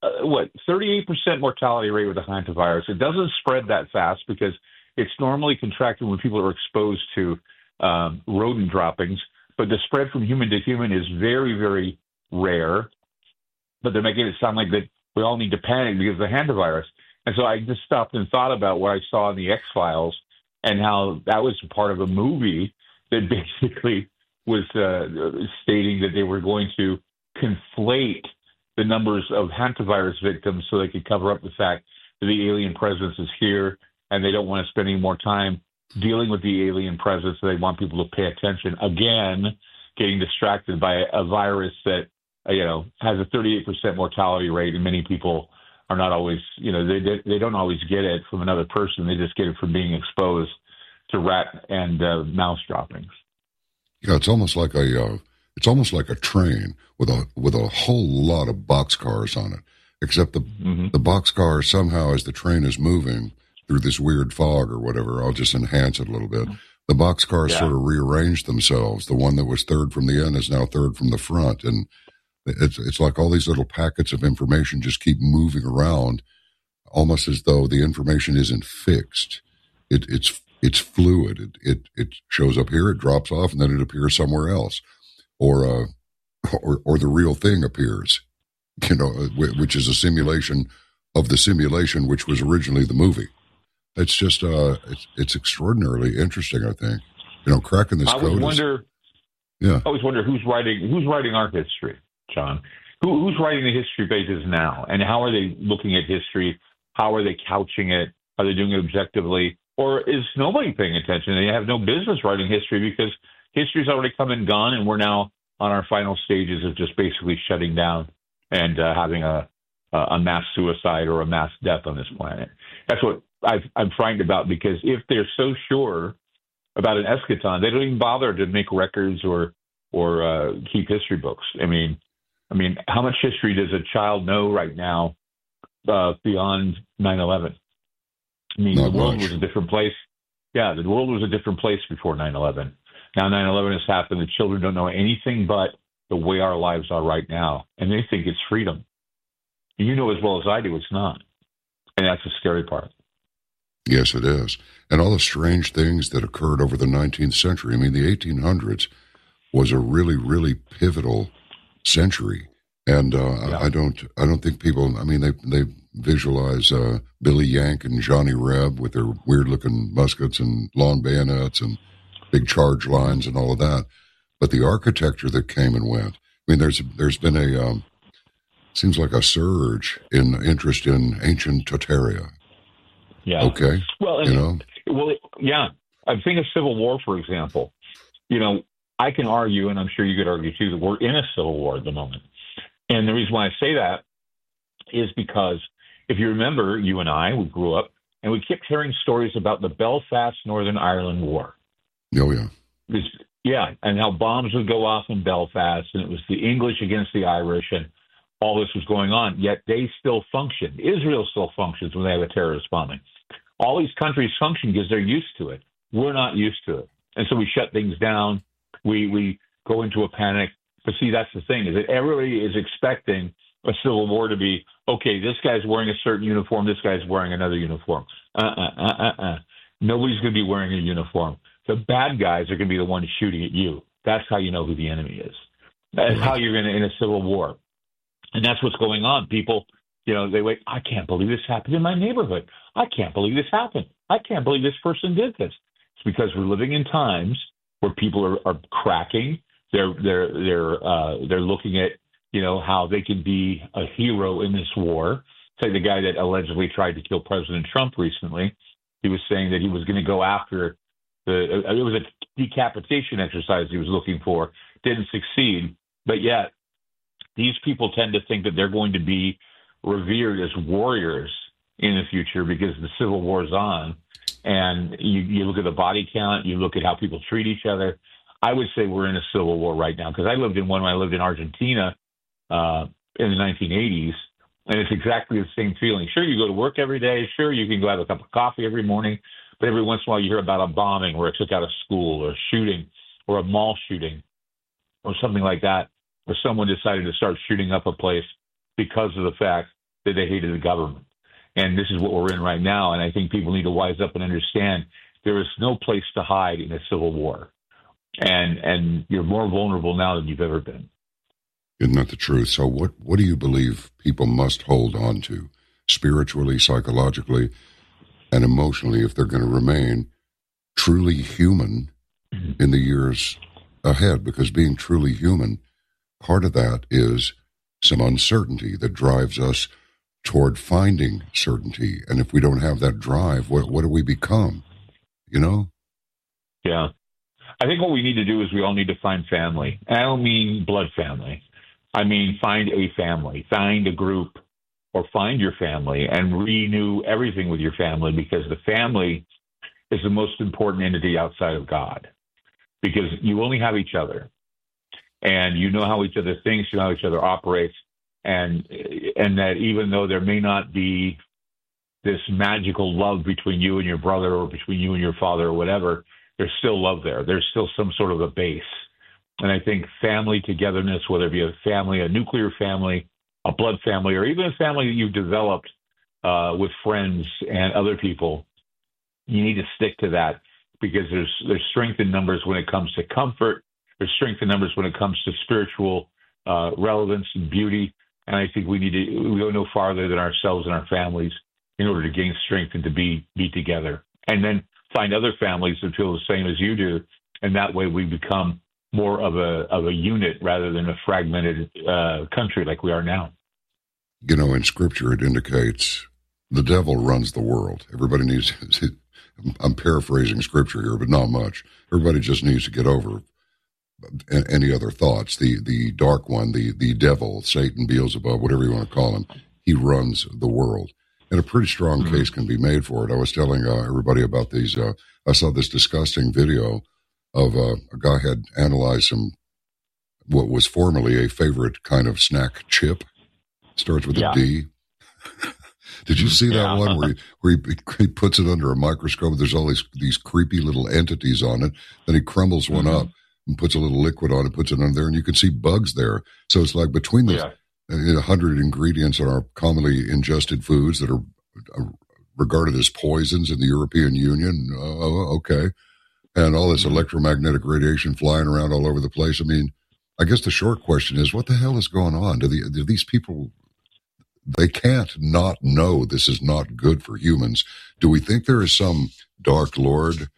38% mortality rate with the hantavirus. It doesn't spread that fast because it's normally contracted when people are exposed to rodent droppings, but the spread from human to human is very, very rare. But they're making it sound like that we all need to panic because of the hantavirus. And so I just stopped and thought about what I saw in the X-Files and how that was part of a movie that basically was stating that they were going to conflate the numbers of hantavirus victims so they could cover up the fact that the alien presence is here, and they don't want to spend any more time dealing with the alien presence. So they want people to pay attention. Again, getting distracted by a virus that, has a 38% mortality rate, and many people are not always, they don't always get it from another person. They just get it from being exposed to rat and mouse droppings. Yeah, it's almost like a train with a whole lot of boxcars on it. Except the boxcar somehow, as the train is moving through this weird fog or whatever, I'll just enhance it a little bit. The boxcars sort of rearranged themselves. The one that was third from the end is now third from the front, and it's like all these little packets of information just keep moving around, almost as though the information isn't fixed. It's fluid. It shows up here, it drops off, and then it appears somewhere else, or the real thing appears, which is a simulation of the simulation, which was originally the movie. It's just it's extraordinarily interesting. I think cracking this code. I always wonder who's writing our history, John. Who's writing the history pages now, and how are they looking at history? How are they couching it? Are they doing it objectively? Or is nobody paying attention? They have no business writing history because history's already come and gone, and we're now on our final stages of just basically shutting down and having a mass suicide or a mass death on this planet. That's what I'm frightened about, because if they're so sure about an eschaton, they don't even bother to make records or keep history books. I mean, how much history does a child know right now beyond 9/11. I mean, Not the world much. was a different place. Yeah, the world was a different place before 9/11. Now 9/11 has happened. The children don't know anything but the way our lives are right now, and they think it's freedom. You know as well as I do, it's not, and that's the scary part. Yes, it is. And all the strange things that occurred over the 19th century. I mean, the 1800s was a really, really pivotal century. And I don't think people, I mean, they visualize Billy Yank and Johnny Reb with their weird-looking muskets and long bayonets and big charge lines and all of that. But the architecture that came and went, I mean, there's been a, seems like a surge in interest in ancient Tartaria. Yeah. Okay. Well, yeah. I'm thinking of Civil War, for example. You know, I can argue, and I'm sure you could argue too, that we're in a civil war at the moment. And the reason why I say that is because if you remember, you and I, we grew up, and we kept hearing stories about the Belfast, Northern Ireland War. Oh, yeah. And how bombs would go off in Belfast, and it was the English against the Irish, and all this was going on, yet they still function. Israel still functions when they have a terrorist bombing. All these countries function because they're used to it. We're not used to it. And so we shut things down. We go into a panic. But see, that's the thing, is that everybody is expecting a civil war to be, okay, this guy's wearing a certain uniform, this guy's wearing another uniform. Nobody's going to be wearing a uniform. The bad guys are going to be the ones shooting at you. That's how you know who the enemy is. That's how you're going to, in a civil war. And that's what's going on. People, you know, they wait, I can't believe this happened in my neighborhood. I can't believe this happened. I can't believe this person did this. It's because we're living in times where people are cracking. They're looking at, you know, how they can be a hero in this war. Say the guy that allegedly tried to kill President Trump recently, he was saying that he was going to go after it was a decapitation exercise he was looking for, didn't succeed, but yet these people tend to think that they're going to be revered as warriors in the future because the Civil War's on. And you look at the body count, you look at how people treat each other. I would say we're in a civil war right now because I lived in one when I lived in Argentina in the 1980s, and it's exactly the same feeling. Sure, you go to work every day. Sure, you can go have a cup of coffee every morning, but every once in a while you hear about a bombing where it took out a school or a shooting or a mall shooting or something like that, where someone decided to start shooting up a place because of the fact that they hated the government. And this is what we're in right now, and I think people need to wise up and understand there is no place to hide in a civil war. And you're more vulnerable now than you've ever been. Isn't that the truth? So what do you believe people must hold on to spiritually, psychologically, and emotionally if they're going to remain truly human in the years ahead? Because being truly human, part of that is some uncertainty that drives us toward finding certainty. And if we don't have that drive, what do we become? You know? Yeah. I think what we need to do is we all need to find family. And I don't mean blood family. I mean find a family, find a group, or find your family and renew everything with your family, because the family is the most important entity outside of God, because you only have each other. And you know how each other thinks, you know how each other operates, and that even though there may not be this magical love between you and your brother or between you and your father or whatever, there's still love there. There's still some sort of a base. And I think family togetherness, whether it be a family, a nuclear family, a blood family, or even a family that you've developed with friends and other people, you need to stick to that, because there's strength in numbers when it comes to comfort. There's strength in numbers when it comes to spiritual relevance and beauty. And I think we go no farther than ourselves and our families in order to gain strength and to be together. And then find other families that feel the same as you do. And that way we become more of a unit rather than a fragmented country like we are now. You know, in Scripture, it indicates the devil runs the world. Everybody needs, I'm paraphrasing Scripture here, but not much. Everybody just needs to get over any other thoughts. The dark one, the devil, Satan, Beelzebub, whatever you want to call him, he runs the world. And a pretty strong case can be made for it. I was telling everybody about these. I saw this disgusting video of a guy had analyzed what was formerly a favorite kind of snack chip. Starts with a D. Did you see that one where he puts it under a microscope? There's all these creepy little entities on it. Then he crumbles one up and puts a little liquid on it, puts it on there, and you can see bugs there. So it's like between the 100 ingredients in our commonly ingested foods that are regarded as poisons in the European Union. Okay. And all this electromagnetic radiation flying around all over the place. I mean, I guess the short question is, what the hell is going on? Do these people, they can't not know this is not good for humans. Do we think there is some dark lord,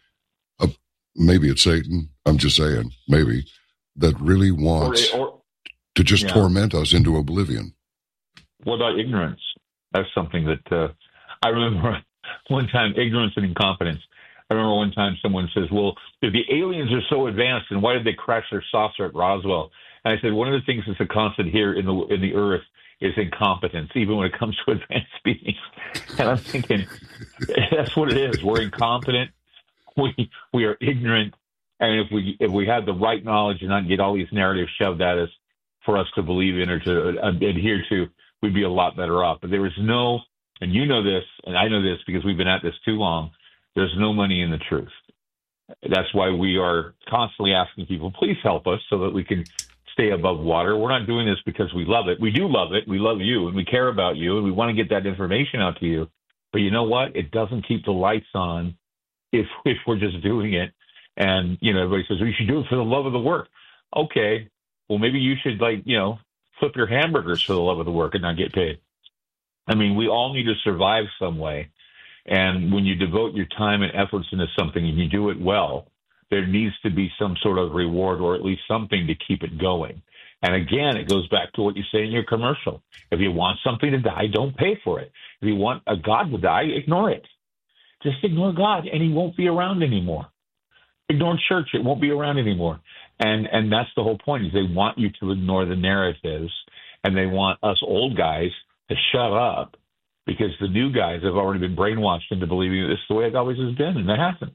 maybe it's Satan, I'm just saying, maybe, that really wants to just torment us into oblivion? What about ignorance? That's something that I remember one time, ignorance and incompetence. I remember one time someone says, well, if the aliens are so advanced, then why did they crash their saucer at Roswell? And I said, one of the things that's a constant here in the earth is incompetence, even when it comes to advanced beings. And I'm thinking, that's what it is. We're incompetent. We are ignorant. And if we had the right knowledge and not get all these narratives shoved at us for us to believe in or to adhere to, we'd be a lot better off. But there is no, and you know this, and I know this because we've been at this too long, there's no money in the truth. That's why we are constantly asking people, please help us so that we can stay above water. We're not doing this because we love it. We do love it. We love you, and we care about you, and we want to get that information out to you. But you know what? It doesn't keep the lights on if we're just doing it. And, everybody says, well, you should do it for the love of the work. Okay. Well, maybe you should, flip your hamburgers for the love of the work and not get paid. I mean, we all need to survive some way. And when you devote your time and efforts into something and you do it well, there needs to be some sort of reward or at least something to keep it going. And again, it goes back to what you say in your commercial. If you want something to die, don't pay for it. If you want a God to die, ignore it. Just ignore God and he won't be around anymore. Ignore church, it won't be around anymore. And that's the whole point, is they want you to ignore the narratives, and they want us old guys to shut up because the new guys have already been brainwashed into believing this is the way it always has been, and that hasn't.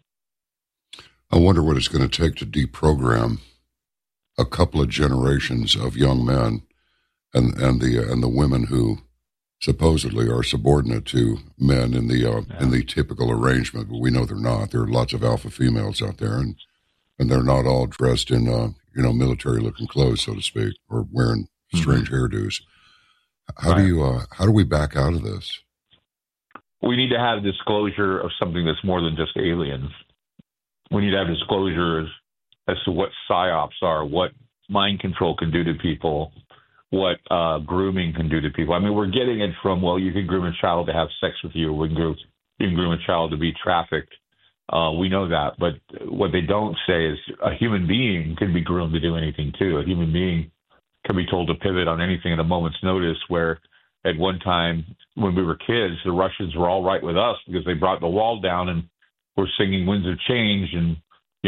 I wonder what it's going to take to deprogram a couple of generations of young men and the women who supposedly are subordinate to men in the typical arrangement, but we know they're not. There are lots of alpha females out there, and they're not all dressed in military-looking clothes, so to speak, or wearing strange hairdos. How do we back out of this? We need to have disclosure of something that's more than just aliens. We need to have disclosures as to what psyops are, what mind control can do to people, what grooming can do to people. I mean, we're getting it from, well, you can groom a child to have sex with you, or you can groom a child to be trafficked. We know that. But what they don't say is a human being can be groomed to do anything, too. A human being can be told to pivot on anything at a moment's notice, where at one time when we were kids, the Russians were all right with us because they brought the wall down and were singing Winds of Change and,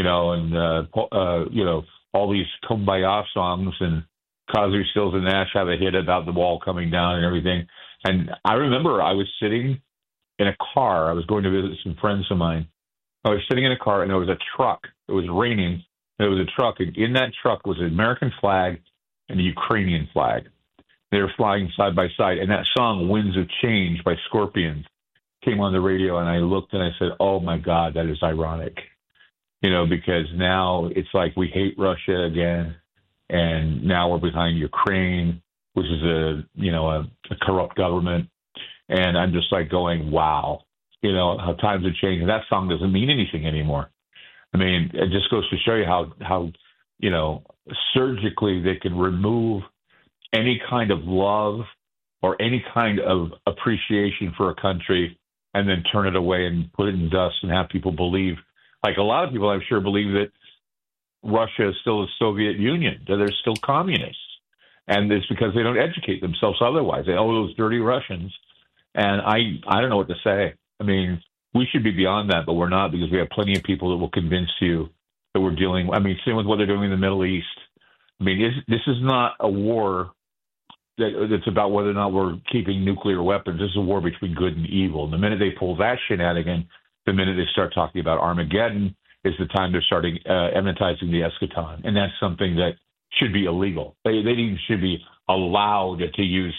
all these Kumbaya songs, and Crosby, Stills and Nash have a hit about the wall coming down and everything. And I remember I was sitting in a car. I was going to visit some friends of mine. I was sitting in a car, and there was a truck. It was raining, and there was a truck. And in that truck was an American flag and a Ukrainian flag. They were flying side by side. And that song, Winds of Change by Scorpions, came on the radio, and I looked and I said, oh, my God, that is ironic. Because now it's like we hate Russia again. And now we're behind Ukraine, which is a corrupt government. And I'm just like going, wow, how times have changed. And that song doesn't mean anything anymore. I mean, it just goes to show you how surgically they can remove any kind of love or any kind of appreciation for a country and then turn it away and put it in dust and have people believe, like a lot of people I'm sure believe that Russia is still a Soviet Union, that they're still communists. And it's because they don't educate themselves otherwise. They, those dirty Russians. And I don't know what to say. I mean, we should be beyond that, but we're not, because we have plenty of people that will convince you that we're dealing. I mean, same with what they're doing in the Middle East. I mean, this is not a war that's about whether or not we're keeping nuclear weapons. This is a war between good and evil. And the minute they pull that shenanigan, the minute they start talking about Armageddon, is the time they're starting amenitizing the eschaton. And that's something that should be illegal. They should be allowed to use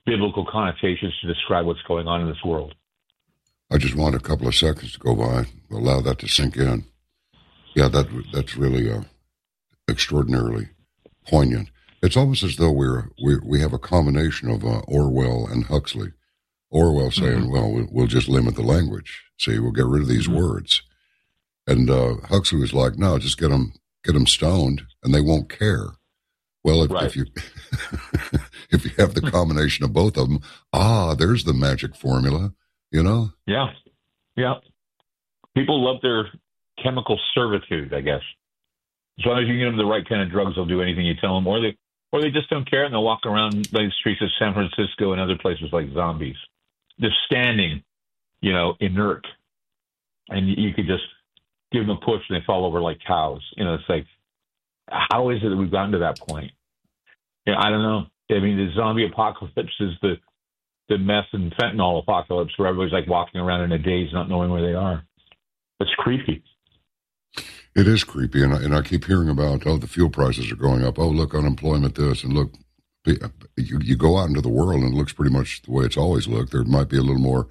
biblical connotations to describe what's going on in this world. I just want a couple of seconds to go by, allow that to sink in. Yeah, that's really extraordinarily poignant. It's almost as though we have a combination of Orwell and Huxley. Orwell saying, well, we'll just limit the language. See, we'll get rid of these words. And Huxley was like, no, just get them stoned, and they won't care. Well, if you if you have the combination of both of them, there's the magic formula, you know? Yeah. People love their chemical servitude, I guess. As long as you give them the right kind of drugs, they'll do anything you tell them, or they just don't care, and they'll walk around the streets of San Francisco and other places like zombies, just standing, inert, and you could just give them a push and they fall over like cows. It's like, how is it that we've gotten to that point? I don't know. I mean, the zombie apocalypse is the meth and fentanyl apocalypse, where everybody's like walking around in a daze, not knowing where they are. It's creepy. It is creepy, and I keep hearing about, the fuel prices are going up. Oh, look, unemployment this, and look, you go out into the world and it looks pretty much the way it's always looked. There might be a little more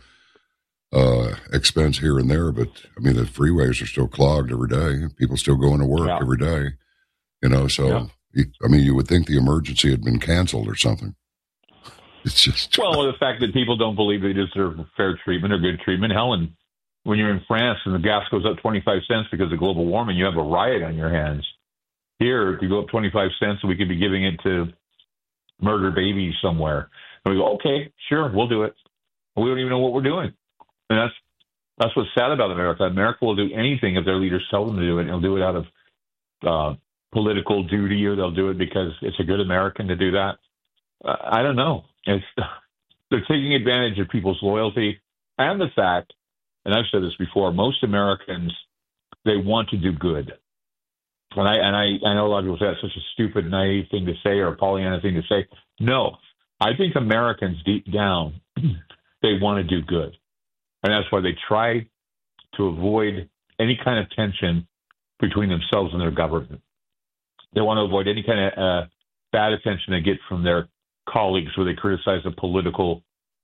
expense here and there, but I mean, the freeways are still clogged every day. People still going to work every day, so, you would think the emergency had been canceled or something. It's just... Well, the fact that people don't believe they deserve fair treatment or good treatment. Hell, and when you're in France and the gas goes up 25 cents because of global warming, you have a riot on your hands. Here, if you go up 25 cents, we could be giving it to murder babies somewhere. And we go, okay, sure, we'll do it. We don't even know what we're doing. And that's what's sad about America. America will do anything if their leaders tell them to do it. And they'll do it out of political duty, or they'll do it because it's a good American to do that. I don't know. They're taking advantage of people's loyalty and the fact, and I've said this before, most Americans, they want to do good. And I know a lot of people say that's such a stupid, naive thing to say, or a Pollyanna thing to say. No, I think Americans deep down, they want to do good. And that's why they try to avoid any kind of tension between themselves and their government. They want to avoid any kind of bad attention they get from their colleagues where they criticize a political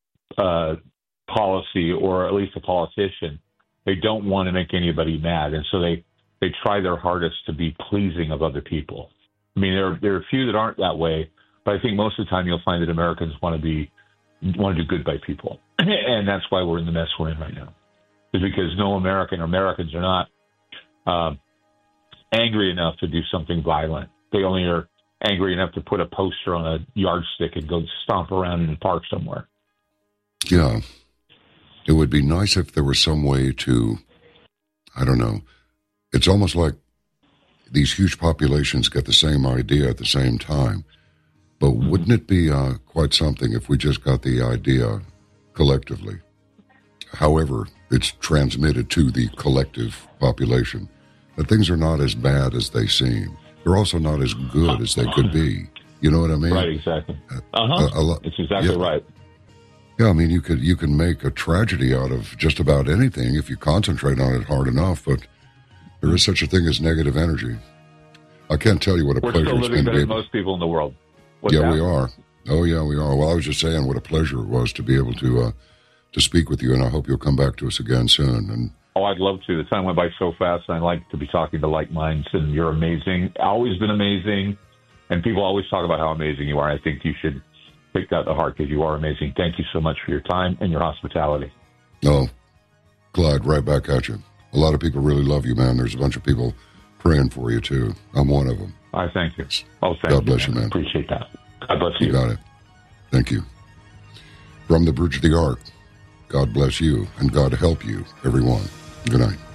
policy or at least a politician. They don't want to make anybody mad. And so they try their hardest to be pleasing of other people. I mean, there are a few that aren't that way, but I think most of the time you'll find that Americans want to do good by people. And that's why we're in the mess we're in right now. Is because no American or Americans are not angry enough to do something violent. They only are angry enough to put a poster on a yardstick and go stomp around in the park somewhere. Yeah. It would be nice if there was some way to, I don't know, it's almost like these huge populations get the same idea at the same time. But wouldn't it be quite something if we just got the idea collectively? However, it's transmitted to the collective population that things are not as bad as they seem. They're also not as good as they could be. You know what I mean? Right, exactly. It's exactly right. Yeah, I mean, you can make a tragedy out of just about anything if you concentrate on it hard enough, but there is such a thing as negative energy. I can't tell you what a pleasure it's been. We're still living better than most people in the world. We are. Oh, yeah, we are. Well, I was just saying what a pleasure it was to be able to speak with you, and I hope you'll come back to us again soon. And I'd love to. The time went by so fast, and I like to be talking to like minds, and you're amazing. Always been amazing, and people always talk about how amazing you are. I think you should take that to heart because you are amazing. Thank you so much for your time and your hospitality. No, Clyde, right back at you. A lot of people really love you, man. There's a bunch of people praying for you, too. I'm one of them. I thank you. Oh, thank God bless you, man. Appreciate that. God bless you. You got it. Thank you. From the Bridge of the Ark, God bless you, and God help you, everyone. Good night.